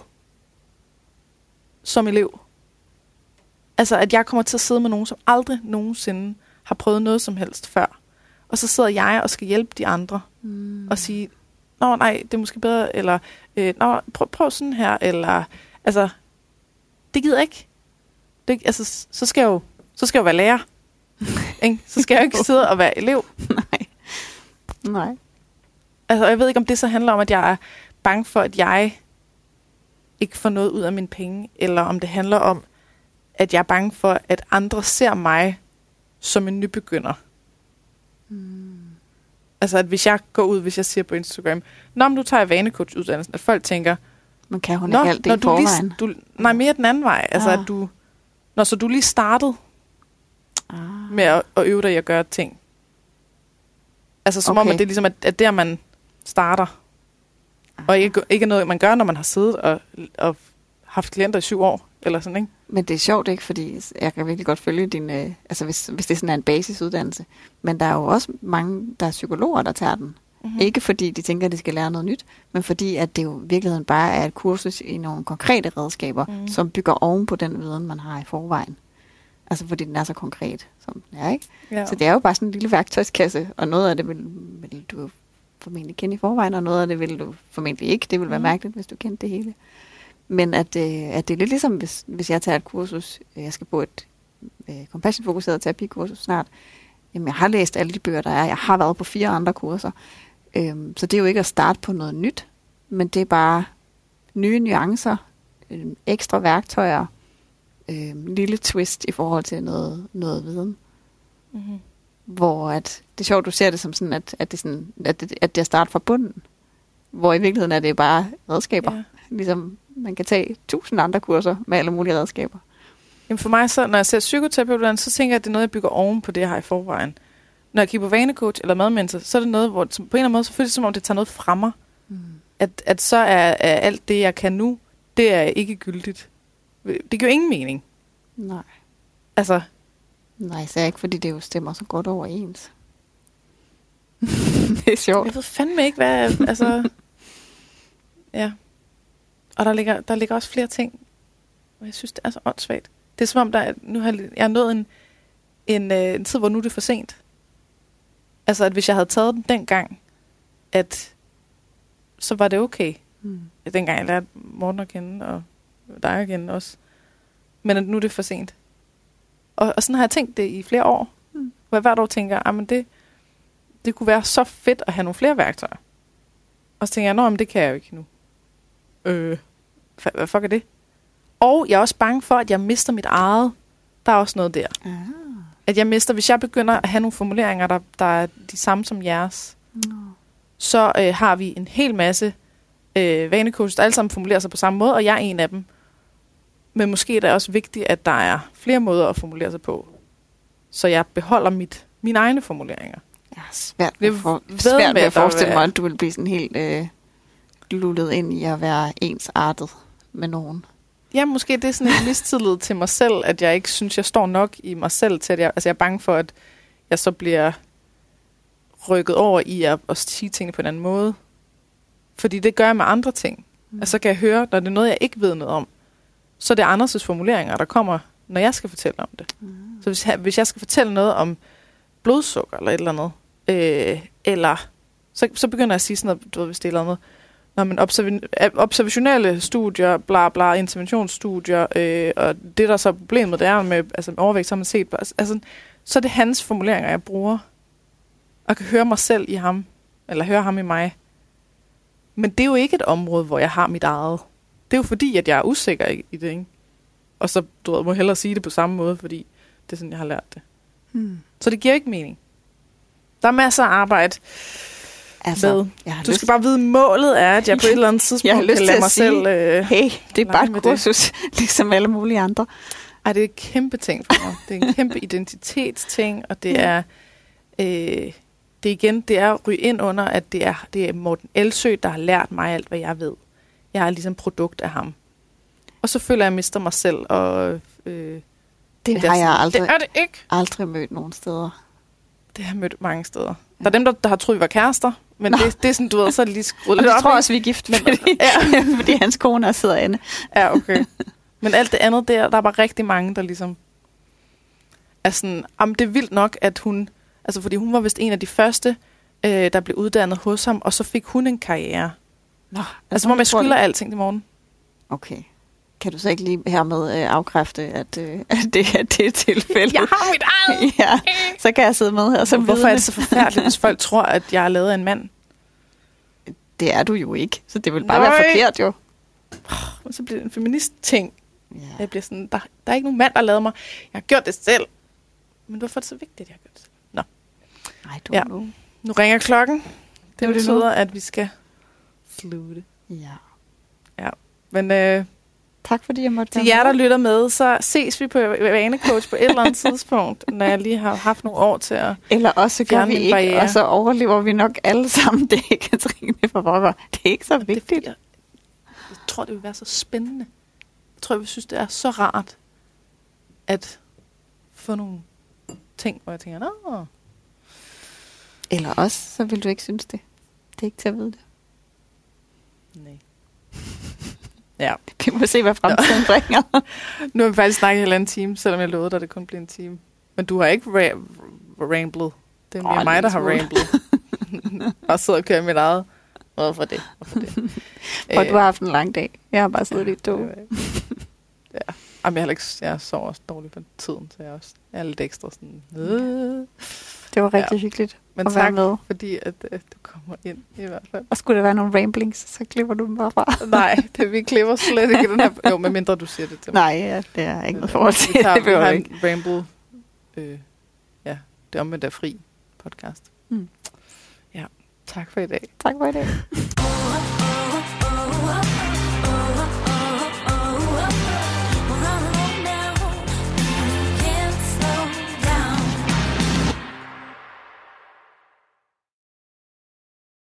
som elev. Altså, at jeg kommer til at sidde med nogen, som aldrig nogensinde har prøvet noget som helst før. Og så sidder jeg og skal hjælpe de andre. Og sige, nå nej, det er måske bedre, eller prøv sådan her, eller, altså, det gider jeg ikke. Altså, så skal jeg jo være lærer. Så skal jeg ikke sidde og være elev. Nej. Altså, jeg ved ikke, om det så handler om, at jeg er bange for, at jeg ikke får noget ud af mine penge, eller om det handler om, at jeg er bange for, at andre ser mig som en nybegynder. Altså, at hvis jeg går ud, hvis jeg siger på Instagram, men du tager vanecoach-uddannelsen, at folk tænker, man kan hun ikke alt det i forvejen. Nej, mere den anden vej. Altså, at så du lige startede med at øve dig i at gøre ting. Altså som om, at det er ligesom, at der man starter. Og ikke noget, man gør, når man har siddet og haft klienter i 7 år, eller sådan, ikke? Men det er sjovt, ikke? Fordi jeg kan virkelig godt følge din... altså hvis det sådan er en basisuddannelse. Men der er jo også mange, der er psykologer, der tager den. Mm-hmm. Ikke fordi de tænker, at de skal lære noget nyt, men fordi at det jo i virkeligheden bare er et kursus i nogle konkrete redskaber, som bygger oven på den viden, man har i forvejen. Altså fordi den er så konkret, som den er, ikke? Ja. Så det er jo bare sådan en lille værktøjskasse, og noget af det vil du formentlig kende i forvejen, og noget af det vil du formentlig ikke. Det vil være mærkeligt, hvis du kendte det hele. Men at det er lidt ligesom, hvis jeg tager et kursus, jeg skal på et compassion-fokuseret terapikursus snart. Jamen, jeg har læst alle de bøger, der er. Jeg har været på 4 andre kurser. Så det er jo ikke at starte på noget nyt, men det er bare nye nuancer, ekstra værktøjer, lille twist i forhold til noget viden. Mm-hmm. Hvor at, det er sjovt, du ser det som sådan, at det er start fra bunden. Hvor i virkeligheden er det bare redskaber. Ja. Ligesom man kan tage 1000 andre kurser med alle mulige redskaber. Jamen for mig, så, når jeg ser psykoterapeut, så tænker jeg, at det er noget, jeg bygger oven på det, jeg har i forvejen. Når jeg kigger på vanecoach eller madmentor, så er det noget, hvor på en eller anden måde, så føles det som om, det tager noget fra mig. Mm. At så er alt det, jeg kan nu, det er ikke gyldigt. Det giver ingen mening. Nej. Altså. Nej, så ikke, fordi det jo stemmer så godt overens. Det er sjovt. Jeg ved fandme ikke, hvad... altså, ja. Og der ligger også flere ting, og jeg synes, det er så åndssvagt. Det er som om, jeg har nået en tid, hvor nu er det for sent. Altså, at hvis jeg havde taget den dengang, at så var det okay. Mm. Dengang jeg lærte Morten at kende, og dig at kende også. Men at nu er det for sent. Og sådan har jeg tænkt det i flere år. Mm. Hvor jeg hvert år tænker, men det kunne være så fedt at have nogle flere værktøjer. Og så tænker jeg, men det kan jeg jo ikke nu. Hvad fuck er det? Og jeg er også bange for, at jeg mister mit eget. Der er også noget der. At jeg mister, hvis jeg begynder at have nogle formuleringer, der er de samme som jeres, så har vi en hel masse vanecoaches, der alle sammen formulerer sig på samme måde, og jeg er en af dem. Men måske er det også vigtigt, at der er flere måder at formulere sig på, så jeg beholder mine egne formuleringer. Ja, svært ved at forestille mig, at du vil blive sådan helt lullet ind i at være ensartet med nogen. Ja, måske det er sådan en mistillid til mig selv, at jeg ikke synes, jeg står nok i mig selv til, at jeg er bange for, at jeg så bliver rykket over i at sige tingene på en anden måde. Fordi det gør jeg med andre ting. Altså så kan jeg høre, når det er noget, jeg ikke ved noget om, så er det Anders' formuleringer, der kommer, når jeg skal fortælle om det. Så hvis jeg skal fortælle noget om blodsukker eller et eller andet, eller så begynder jeg at sige sådan noget, du ved, hvis det er et eller andet. Men observationelle studier, bla bla, interventionsstudier, og det der så er problemet, det er med overvægt, så har man set, så er det hans formuleringer, jeg bruger, og kan høre mig selv i ham, eller høre ham i mig. Men det er jo ikke et område, hvor jeg har mit eget. Det er jo fordi, at jeg er usikker i det, ikke? Og så, må hellere sige det på samme måde, fordi det er sådan, jeg har lært det. Så det giver ikke mening. Der er masser af arbejde. Altså, du skal bare vide, målet er, at jeg på et eller andet tidspunkt kan lade mig selv... hey, det er bare et kursus, ligesom alle mulige andre. Ej, det er et kæmpe ting for mig. Det er en kæmpe identitetsting, og det er... det er at ryge ind under, at det er Morten Elsø, der har lært mig alt, hvad jeg ved. Jeg er ligesom produkt af ham. Og så føler jeg, at jeg mister mig selv. Og, det har jeg aldrig mødt nogen steder. Det har jeg mødt mange steder. Ja. Der er dem, der har troet, vi var kærester. Men det er sådan, du ved, så er det lige skruet lidt op. Jeg tror også, vi er gift, fordi hans kone sidder inde. Ja, okay. Men alt det andet der er bare rigtig mange, der ligesom er sådan, det er vildt nok, at hun, altså fordi hun var vist en af de første, der blev uddannet hos ham, og så fik hun en karriere. Nå, altså, hvor jeg skylder alting til morgen. Okay. Kan du så ikke lige hermed afkræfte, at det er det tilfælde? Jeg har mit eget! Ja, så kan jeg sidde med her som Hvorfor er det så forfærdeligt, hvis folk tror, at jeg er lavet af en mand? Det er du jo ikke, så det vil bare være forkert jo. Og så bliver det en feminist-ting. Ja. Jeg bliver sådan, der er ikke nogen mand, der har lavet mig. Jeg har gjort det selv. Men hvorfor er det så vigtigt, at jeg har gjort det selv? Nå. Nej, nu ringer klokken. Det betyder, at vi skal slutte. Ja. Men... tak fordi jeg måtte. Til jer, der lytter med, så ses vi på Vanecoach på et eller andet tidspunkt, når jeg lige har haft nogle år til at... Eller også gør vi ikke, barriere. Og så overlever vi nok alle sammen det, Katrine for pokker. Det er ikke så vigtigt. Jeg tror, det vil være så spændende. Jeg tror, jeg synes, det er så rart at få nogle ting, hvor jeg tænker, nå. Eller også, så vil du ikke synes det. Det er ikke til at vide det. Nej. Ja. Vi må se, hvad fremtiden bringer. Nu har vi faktisk snakket en time, selvom jeg lovede dig, at det kun blev en time. Men du har ikke ramblet. Det er mere mig, der har ramblet. Og sidder og kører mit eget. Hvorfor det? Prøv, du har haft en lang dag. Jeg har bare siddet i et tog. Ja. Jamen, jeg sover også dårligt på tiden, så jeg er lidt ekstra sådan... Det var rigtig hyggeligt Men at være tak, med. fordi at du kommer ind i hvert fald. Og skulle der være nogle ramblings, så klipper du dem bare fra. Nej, vi klipper slet ikke den her... Jo, medmindre du siger det til mig. Nej, ja, det er ikke noget forhold til. Vi har ikke. en ramble... det omvendt er fri podcast. Mm. Ja, tak for i dag. Tak for i dag.